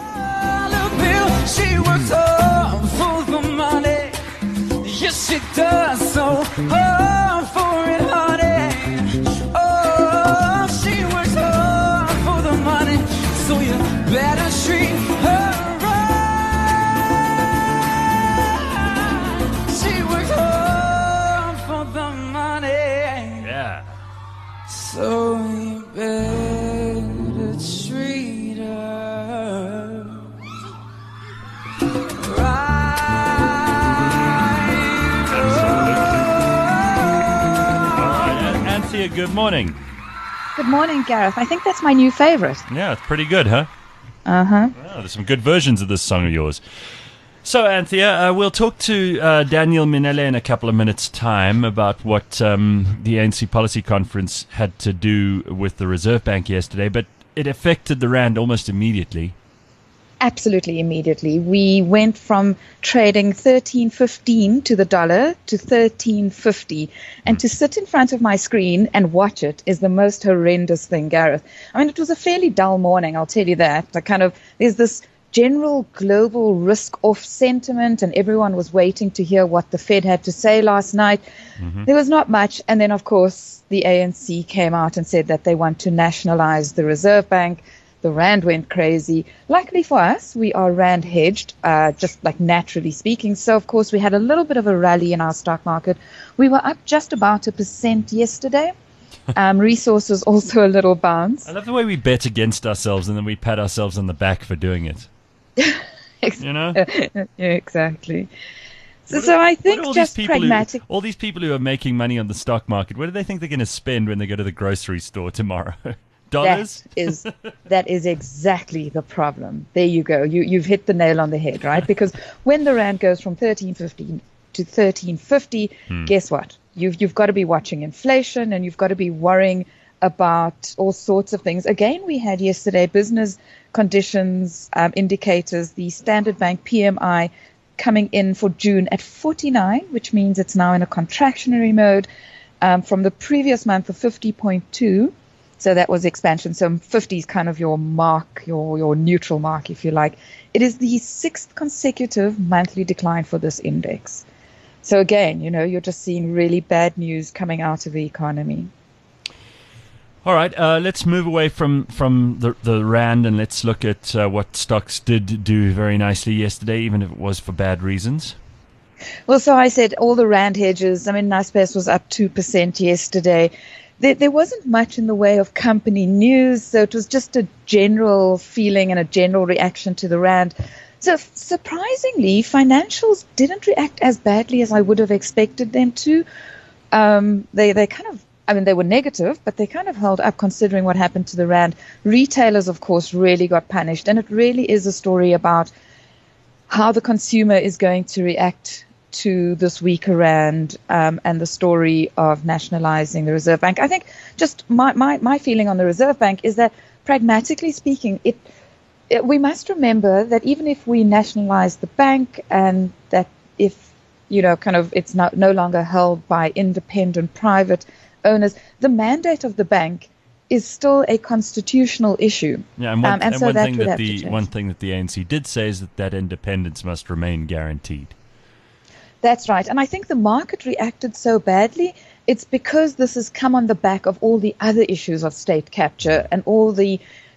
She works hard for the money. Yes, she does so hard for it, honey. Oh, she works hard for the money, so you better treat her. So you better treat her right. Anthea, good morning. Good morning, Gareth. I think that's my new favorite. Yeah, it's pretty good, huh? Uh-huh. Oh, there's some good versions of this song of yours. So, Anthea, uh, we'll talk to uh, Daniel Minele in a couple of minutes' time about what um, the A N C policy conference had to do with the Reserve Bank yesterday, but it affected the rand almost immediately. Absolutely immediately. We went from trading thirteen fifteen to the dollar to thirteen fifty. And to sit in front of my screen and watch it is the most horrendous thing, Gareth. I mean, it was a fairly dull morning, I'll tell you that. The kind of, there's this general global risk-off sentiment, and everyone was waiting to hear what the Fed had to say last night. Mm-hmm. There was not much. And then, of course, the A N C came out and said that they want to nationalize the Reserve Bank. The rand went crazy. Luckily for us, we are rand hedged, uh, just like naturally speaking. So, of course, we had a little bit of a rally in our stock market. We were up just about a percent yesterday. Um, resources also a little bounce. I love the way we bet against ourselves and then we pat ourselves on the back for doing it. You know? Yeah, exactly. So, so I think just pragmatic. Who, all these people who are making money on the stock market, what do they think they're going to spend when they go to the grocery store tomorrow? Dollars? That is that is exactly the problem. There you go. You you've hit the nail on the head, right? Because when the rand goes from thirteen fifty to thirteen fifty, hmm. guess what? You've you've got to be watching inflation, and you've got to be worrying about all sorts of things. Again, we had yesterday business conditions um, indicators, the Standard Bank P M I coming in for June at forty-nine, which means it's now in a contractionary mode um, from the previous month of fifty point two. So that was expansion. So fifty is kind of your mark, your, your neutral mark, if you like. It is the sixth consecutive monthly decline for this index. So again, you know, you're just seeing really bad news coming out of the economy. All right, uh, let's move away from, from the, the rand and let's look at uh, what stocks did do very nicely yesterday, even if it was for bad reasons. Well, so I said all the rand hedges. I mean, Naspers was up two percent yesterday. There, there wasn't much in the way of company news, so it was just a general feeling and a general reaction to the rand. So surprisingly, financials didn't react as badly as I would have expected them to. Um, they they kind of, I mean, they were negative, but they kind of held up considering what happened to the rand. Retailers, of course, really got punished, and it really is a story about how the consumer is going to react to this weaker rand um, and the story of nationalizing the Reserve Bank. I think just my, my, my feeling on the Reserve Bank is that, pragmatically speaking, it, it we must remember that even if we nationalize the bank and that if, you know, kind of it's not, no longer held by independent private owners, the mandate of the bank is still a constitutional issue. Yeah, and one, um, and and so one that thing would that have to the change. one thing that the A N C did say is that that independence must remain guaranteed. That's right. And I think the market reacted so badly. It's because this has come on the back of all the other issues of state capture and all the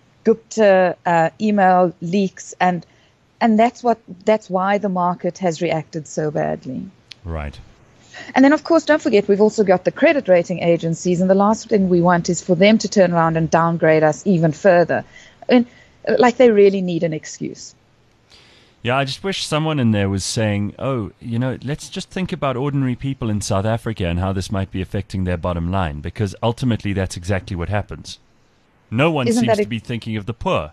Gupta uh, email leaks, and and that's what that's why the market has reacted so badly. Right. And then, of course, don't forget, we've also got the credit rating agencies, and the last thing we want is for them to turn around and downgrade us even further. And like they really need an excuse. Yeah, I just wish someone in there was saying, oh, you know, let's just think about ordinary people in South Africa and how this might be affecting their bottom line, because ultimately that's exactly what happens. No one Isn't seems that to a- be thinking of the poor.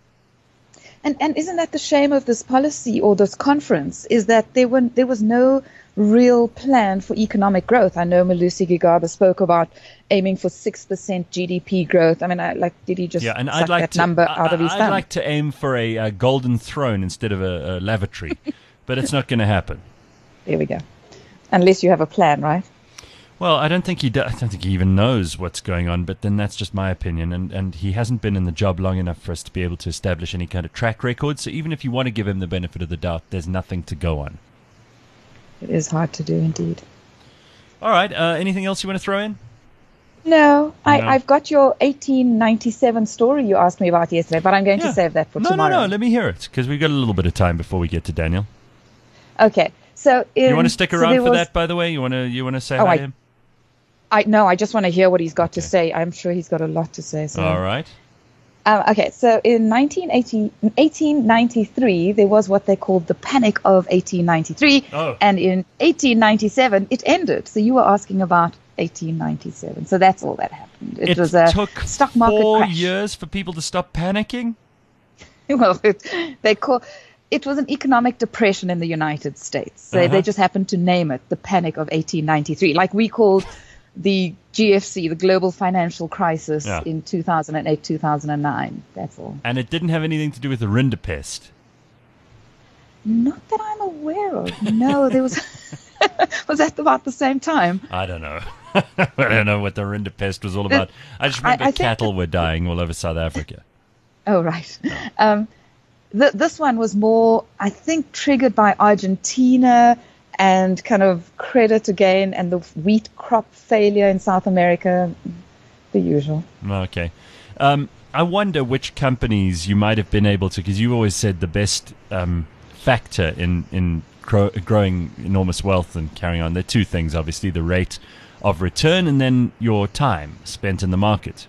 And and isn't that the shame of this policy or this conference, is that there were there was no real plan for economic growth. I know Malusi Gigaba spoke about aiming for six percent G D P growth. I mean, I, like, did he just Yeah, and suck I'd like that to, number I- out of his I'd thumb? like to aim for a, uh golden throne instead of a, a lavatory, but it's not going to happen. There we go. Unless you have a plan, right? Well, I don't think he do- I don't think he even knows what's going on, but then that's just my opinion, and, and he hasn't been in the job long enough for us to be able to establish any kind of track record, so even if you want to give him the benefit of the doubt, there's nothing to go on. It is hard to do indeed. All right, uh, anything else you want to throw in? No, I, No. I've got your eighteen ninety-seven story you asked me about yesterday, but I'm going Yeah. to save that for no, tomorrow. No, no, let me hear it, because we've got a little bit of time before we get to Daniel. Okay, so in, You want to stick so around there for was- that, by the way? You want to you want to say Oh, hi I- to him? I no, I just want to hear what he's got to Okay. say. I'm sure he's got a lot to say. So. All right. Um, okay, so in nineteen eighty, eighteen ninety-three, there was what they called the Panic of eighteen ninety-three, Oh. and in eighteen ninety-seven, it ended. So you were asking about eighteen ninety-seven. So that's all that happened. It, It was a took stock market four crash. years for people to stop panicking? Well, it, they call it was an economic depression in the United States. So Uh-huh. they just happened to name it the Panic of eighteen ninety-three, like we called the G F C, the Global Financial Crisis, Yeah. in two thousand eight, two thousand nine. That's all. And it didn't have anything to do with the Rinderpest. Not that I'm aware of. No, there was. Was that about the same time? I don't know. I don't know what the Rinderpest was all about. I just I- remember I think cattle were dying all over South Africa. Oh, right. Um, th- this one was more, I think, triggered by Argentina and kind of credit again and the wheat crop failure in South America. The usual. Okay. Um, I wonder which companies you might have been able to, because you always said the best um, factor in, in grow, growing enormous wealth and carrying on. There are two things, obviously, the rate of return and then your time spent in the market.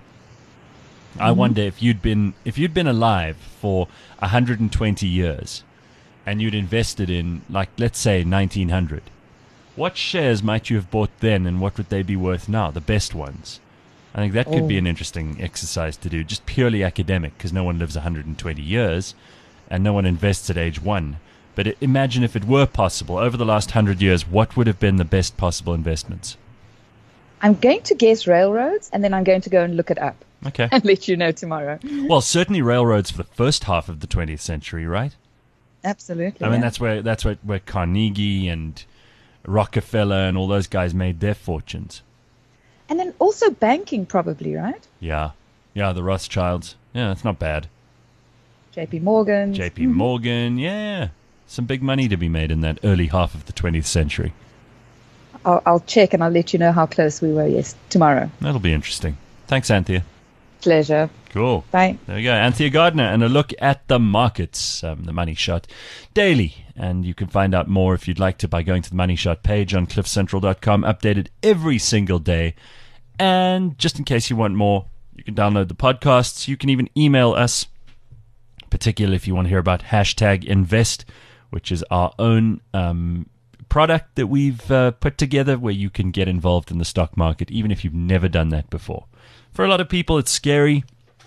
I wonder if you'd been if you'd been alive for one hundred twenty years and you'd invested in, like, let's say nineteen hundred, what shares might you have bought then and what would they be worth now, the best ones? I think that could be Oh. an interesting exercise to do, just purely academic, because no one lives one hundred twenty years and no one invests at age one. But i imagine if it were possible, over the last one hundred years, what would have been the best possible investments? I'm going to guess railroads, and then I'm going to go and look it up Okay. and let you know tomorrow. Well, certainly railroads for the first half of the twentieth century, right? Absolutely. I mean, yeah. that's where that's where, where Carnegie and Rockefeller and all those guys made their fortunes. And then also banking, probably, right? Yeah. Yeah, the Rothschilds. Yeah, it's not bad. J P Morgan. J P Morgan, yeah. Some big money to be made in that early half of the twentieth century. I'll, I'll check and I'll let you know how close we were. Yes, tomorrow. That'll be interesting. Thanks, Anthea. Pleasure. Cool. Bye. There we go. Anthea Gardner and a look at the markets, um, the Money Shot daily. And you can find out more if you'd like to by going to the Money Shot page on cliff central dot com, updated every single day. And just in case you want more, you can download the podcasts. You can even email us, particularly if you want to hear about hashtag invest, which is our own um, product that we've uh, put together where you can get involved in the stock market, even if you've never done that before. For a lot of people, it's scary.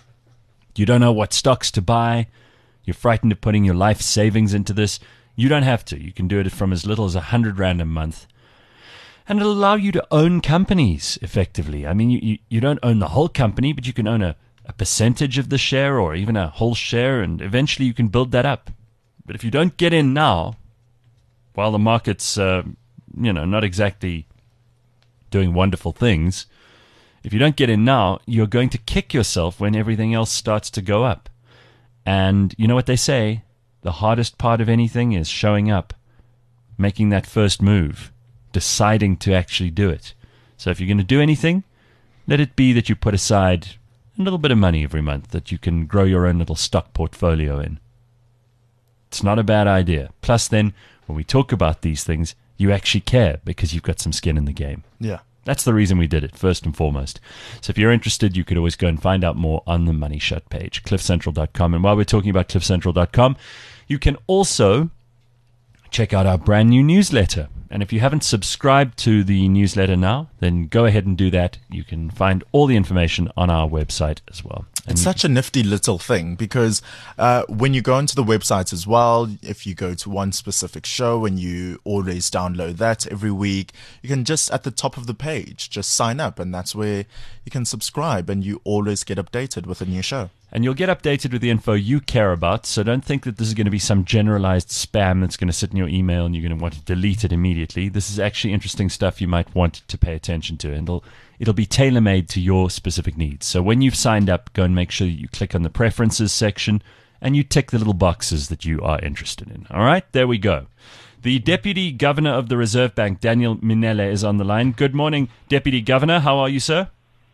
You don't know what stocks to buy. You're frightened of putting your life savings into this. You don't have to. You can do it from as little as one hundred rand a month. And it'll allow you to own companies effectively. I mean, you, you, you don't own the whole company, but you can own a, a percentage of the share or even a whole share, and eventually you can build that up. But if you don't get in now, while the market's, uh, you know, not exactly doing wonderful things, If you don't get in now, you're going to kick yourself when everything else starts to go up. And you know what they say? The hardest part of anything is showing up, making that first move, deciding to actually do it. So if you're going to do anything, let it be that you put aside a little bit of money every month that you can grow your own little stock portfolio in. It's not a bad idea. Plus then, when we talk about these things, you actually care because you've got some skin in the game. Yeah. That's the reason we did it, first and foremost. So if you're interested, you could always go and find out more on the Money Shot page, cliff central dot com. And while we're talking about cliff central dot com, you can also check out our brand new newsletter. And if you haven't subscribed to the newsletter now, then go ahead and do that. You can find all the information on our website as well. And it's such a nifty little thing because uh, when you go into the website as well, if you go to one specific show and you always download that every week, you can just at the top of the page, just sign up, and that's where you can subscribe and you always get updated with a new show. And you'll get updated with the info you care about, so don't think that this is going to be some generalized spam that's going to sit in your email and you're going to want to delete it immediately. This is actually interesting stuff you might want to pay attention to, and it'll, it'll be tailor-made to your specific needs. So when you've signed up, go and make sure that you click on the preferences section and you tick the little boxes that you are interested in. All right, there we go. The Deputy Governor of the Reserve Bank, Daniel Minele, is on the line. Good morning, Deputy Governor. How are you, sir?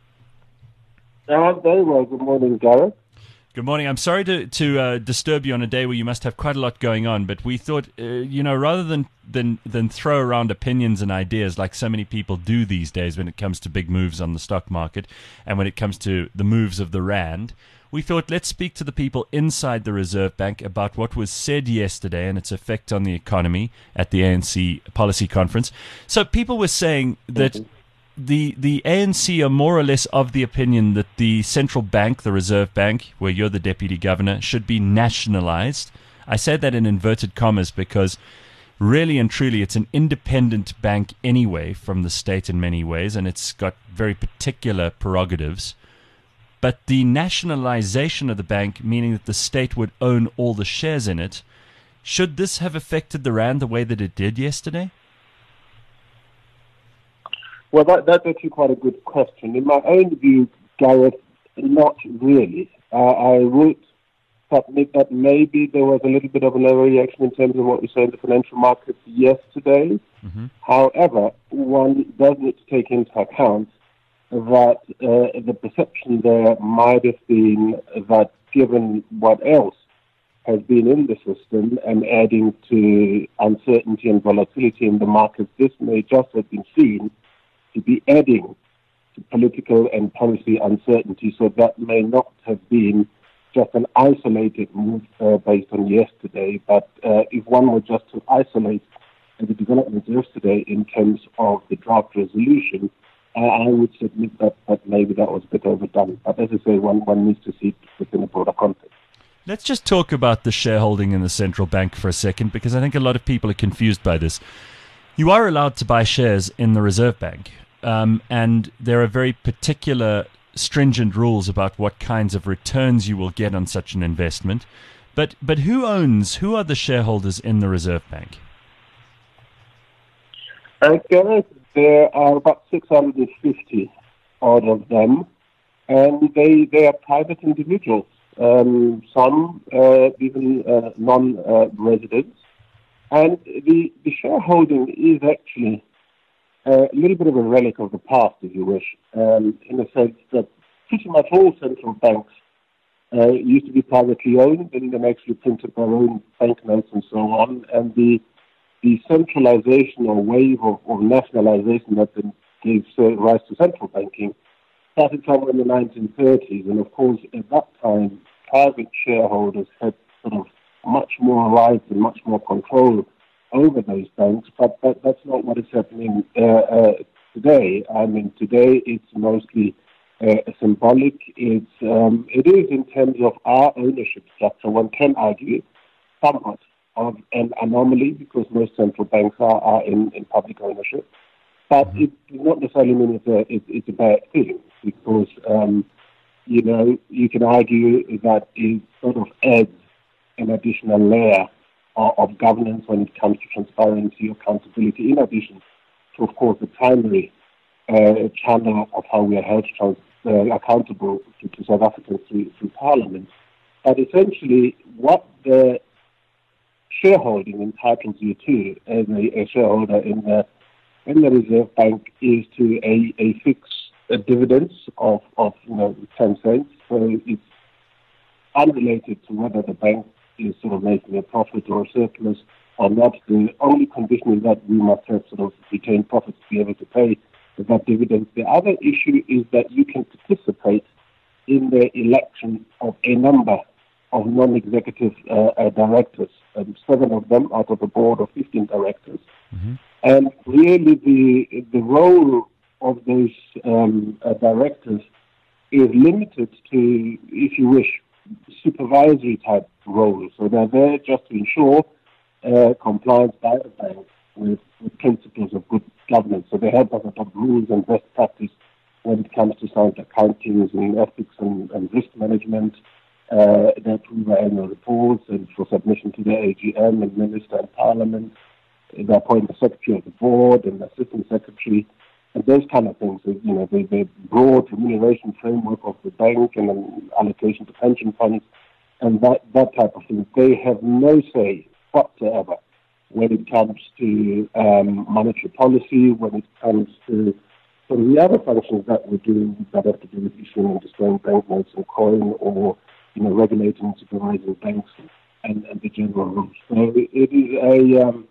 I'm very well. Good morning, Gareth. Good morning. I'm sorry to, to uh, disturb you on a day where you must have quite a lot going on, but we thought, uh, you know, rather than, than, than throw around opinions and ideas like so many people do these days when it comes to big moves on the stock market and when it comes to the moves of the rand, we thought let's speak to the people inside the Reserve Bank about what was said yesterday and its effect on the economy at the A N C policy conference. So people were saying that mm-hmm. The the A N C are more or less of the opinion that the central bank, the Reserve Bank, where you're the deputy governor, should be nationalized. I said that in inverted commas because really and truly it's an independent bank anyway from the state in many ways, and it's got very particular prerogatives. But the nationalization of the bank, meaning that the state would own all the shares in it, should this have affected the rand the way that it did yesterday? Well, that, that's actually quite a good question. In my own view, Gareth, not really. Uh, I would submit that maybe there was a little bit of an overreaction in terms of what we saw in the financial markets yesterday. Mm-hmm. However, one does need to take into account that uh, the perception there might have been that given what else has been in the system and adding to uncertainty and volatility in the markets, this may just have been seen to be adding to political and policy uncertainty, so that may not have been just an isolated move uh, based on yesterday, but uh, if one were just to isolate the developments yesterday in terms of the draft resolution, uh, I would submit that, that maybe that was a bit overdone. But as I say, one, one needs to see it within a broader context. Let's just talk about the shareholding in the central bank for a second, because I think a lot of people are confused by this. You are allowed to buy shares in the Reserve Bank, um, and there are very particular, stringent rules about what kinds of returns you will get on such an investment. But but who owns, who are the shareholders in the Reserve Bank? Okay, there are about six hundred fifty odd of them, and they, they are private individuals, um, some uh, even uh, non-residents. And the, the shareholding is actually a little bit of a relic of the past, if you wish, um, in the sense that pretty much all central banks uh, used to be privately owned, and then actually printed their own banknotes and so on. And the the centralization or wave of, of nationalization that then gave uh, rise to central banking started somewhere in the nineteen thirties. And of course, at that time, private shareholders had sort of much more rights and much more control over those banks, but that, that's not what is happening uh, uh, today. I mean, today it's mostly uh, symbolic. It's um, it is in terms of our ownership structure. One can argue somewhat of an anomaly because most central banks are, are in, in public ownership, but mm-hmm. it does not necessarily mean it's a it, it's a bad thing because um, you know you can argue that it sort of adds an additional layer of, of governance when it comes to transparency, accountability, in addition to, of course, the primary uh, channel of how we are held trans- uh, accountable to, to South Africans through, through Parliament. But essentially, what the shareholding entitles you to as a, a shareholder in the in the Reserve Bank is to a, a fixed a dividends of, of you know ten cents. So it's unrelated to whether the bank is sort of making a profit or a surplus or not. The only condition is that we must have sort of retained profits to be able to pay that dividend. The other issue is that you can participate in the election of a number of non-executive uh, uh, directors, um, seven of them out of a board of fifteen directors. Mm-hmm. And really the the role of those um, uh, directors is limited to, if you wish, supervisory type roles. So they're there just to ensure uh, compliance by the bank with, with principles of good governance. So they help us adopt rules and best practice when it comes to sound accounting and ethics and, and risk management. Uh, they approve our annual reports and for submission to the A G M and Minister and Parliament. They appoint the Secretary of the Board and the Assistant Secretary, and those kind of things. So, you know, the, the broad remuneration framework of the bank and an allocation to pension funds and that, that type of thing. They have no say whatsoever when it comes to um, monetary policy, when it comes to some of the other functions that we do that have to do with issuing and displaying banknotes and coin, or you know, regulating and supervising banks and, and the general rules. So it is a um,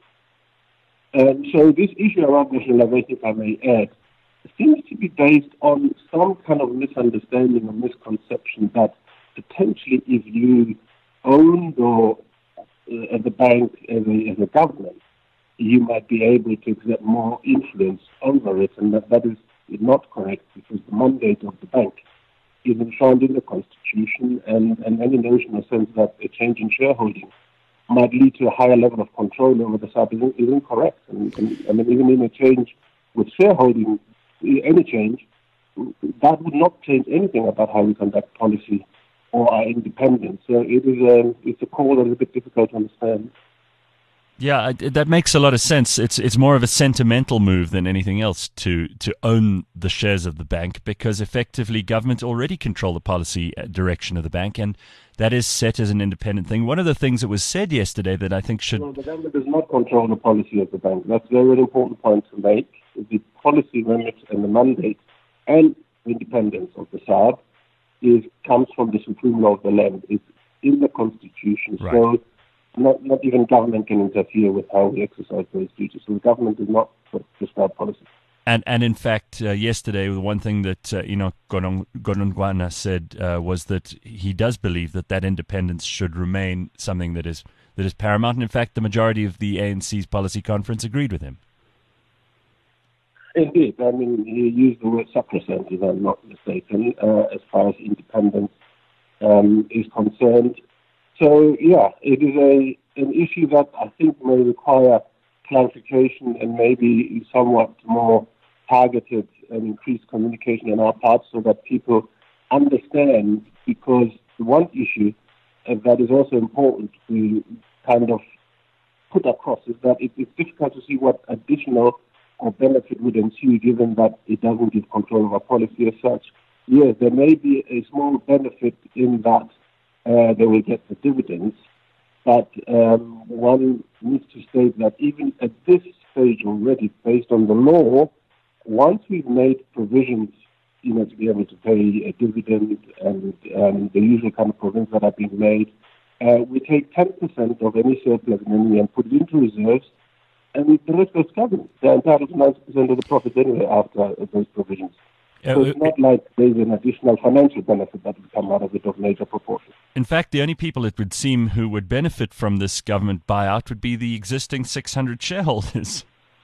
and so this issue around nationalization, if I may add, seems to be based on some kind of misunderstanding or misconception that potentially if you own or uh, the bank as a, as a government, you might be able to exert more influence over it, and that, that is not correct, because the mandate of the bank is enshrined in the Constitution, and, and any notion or sense that a change in shareholding might lead to a higher level of control over the sub is, is incorrect. And, and, I mean, even in a change with shareholding, any change, that would not change anything about how we conduct policy or our independence. So it is a, it's a call that is a bit difficult to understand. Yeah, that makes a lot of sense. It's it's more of a sentimental move than anything else to to own the shares of the bank, because effectively government already control the policy direction of the bank, and that is set as an independent thing. One of the things that was said yesterday that I think should... No, the government does not control the policy of the bank. That's a very important point to make. The policy remit and the mandate and independence of the S A R B is comes from the supreme law of the land. It's in the Constitution. Right. So Not, not even government can interfere with how we exercise those duties. So the government does not prescribe policy. And and in fact, uh, yesterday, the one thing that uh, Enoch Godongwana said uh, was that he does believe that that independence should remain something that is that is paramount. And in fact, the majority of the A N C's policy conference agreed with him. Indeed. I mean, he used the word sacrosanct, if I'm not mistaken, uh, as far as independence um, is concerned. So, yeah, it is a an issue that I think may require clarification and maybe somewhat more targeted and increased communication on our part, so that people understand, because the one issue uh, that is also important to kind of put across is that it, it's difficult to see what additional or benefit would ensue, given that it doesn't give control of our policy as such. Yes, there may be a small benefit in that Uh, they will get the dividends, but um, one needs to state that even at this stage already, based on the law, once we've made provisions, you know, to be able to pay a dividend and um, the usual kind of provisions that are being made, uh, we take ten percent of any surplus money and put it into reserves, and the rest goes government. They're entitled to ninety percent of the profit anyway after those provisions. So it's not like there's an additional financial benefit that would come out of it of major proportion. In fact, the only people it would seem who would benefit from this government buyout would be the existing six hundred shareholders.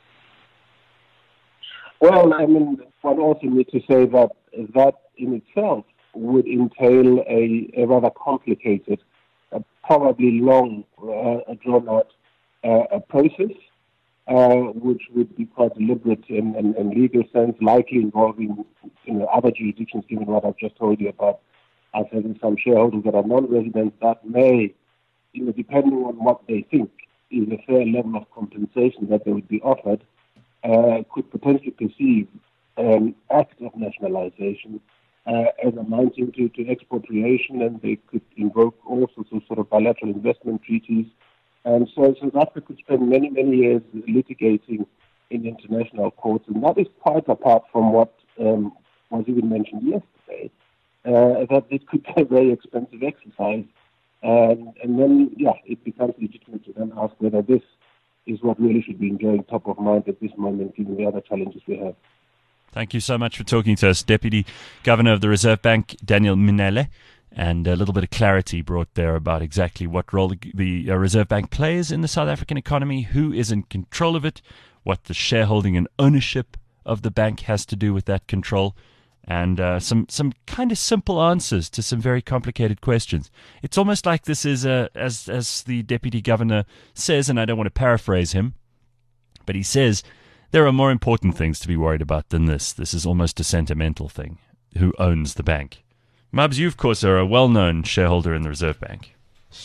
Well, I mean, one also needs to say that that in itself would entail a, a rather complicated, uh, probably long, uh, drawn-out uh, process. Uh, which would be quite deliberate in, in, in legal sense, likely involving you know, other jurisdictions, given what I've just told you about us having some shareholders that are non-residents that may, you know, depending on what they think is a fair level of compensation that they would be offered, uh, could potentially perceive um, act of nationalization uh, as amounting to, to expropriation, and they could invoke all sorts of sort of bilateral investment treaties. And so South Africa could spend many, many years litigating in international courts, and that is quite apart from what um, was even mentioned yesterday, uh, that it could be a very expensive exercise. And, and then, yeah, it becomes legitimate to then ask whether this is what really should be enjoying top of mind at this moment, given the other challenges we have. Thank you so much for talking to us, Deputy Governor of the Reserve Bank, Daniel Minele, and a little bit of clarity brought there about exactly what role the, the uh, Reserve Bank plays in the South African economy, who is in control of it, what the shareholding and ownership of the bank has to do with that control, and uh, some some kind of simple answers to some very complicated questions. It's almost like this is, a, as as the Deputy Governor says, and I don't want to paraphrase him, but he says, there are more important things to be worried about than this. This is almost a sentimental thing. Who owns the bank? Mubs, you, of course, are a well-known shareholder in the Reserve Bank.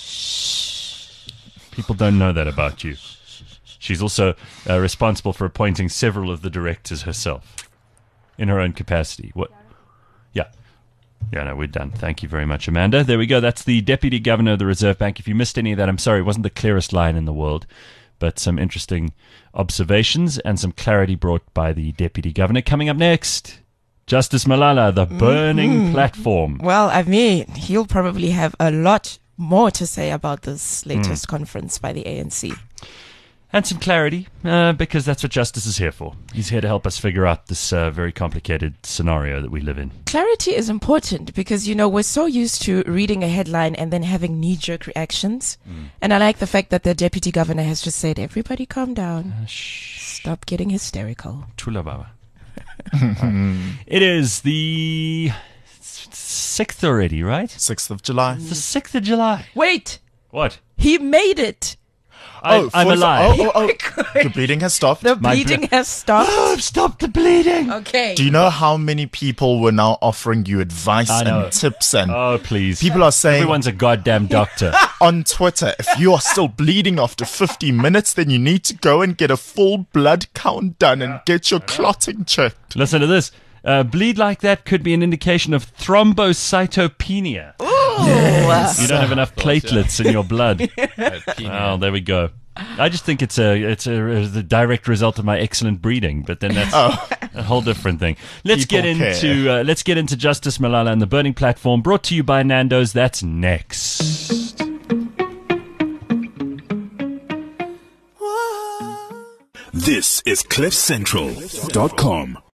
People don't know that about you. She's also uh, responsible for appointing several of the directors herself in her own capacity. What? Yeah. Yeah, no, we're done. Thank you very much, Amanda. There we go. That's the Deputy Governor of the Reserve Bank. If you missed any of that, I'm sorry. It wasn't the clearest line in the world, but some interesting observations and some clarity brought by the Deputy Governor. Coming up next, Justice Malala, the burning Mm-hmm. platform. Well, I mean, he'll probably have a lot more to say about this latest Mm. conference by the A N C. And some clarity, uh, because that's what Justice is here for. He's here to help us figure out this uh, very complicated scenario that we live in. Clarity is important because, you know, we're so used to reading a headline and then having knee-jerk reactions. Mm. And I like the fact that the Deputy Governor has just said, everybody calm down. Uh, Stop getting hysterical. Chula Baba. It is the sixth already, right? sixth of July. It's the sixth of July. Wait! What? He made it! I, Oh, I'm for- alive. Oh, oh, oh. The bleeding has stopped. The My bleeding ble- has stopped. Oh, stop the bleeding. Okay. Do you know how many people were now offering you advice I know. and tips? And Oh, please. people are saying Everyone's a goddamn doctor. on Twitter, if you are still bleeding after fifty minutes, then you need to go and get a full blood count done and get your clotting checked. Listen to this. Uh, bleed like that could be an indication of thrombocytopenia. Yes. You don't have enough platelets in your blood. Penia. Oh, there we go. I just think it's a it's a, a the direct result of my excellent breeding, but then that's a whole different thing. Let's People get care. into uh, let's get into Justice Malala and the burning platform. Brought to you by Nando's. That's next. This is cliff central dot com.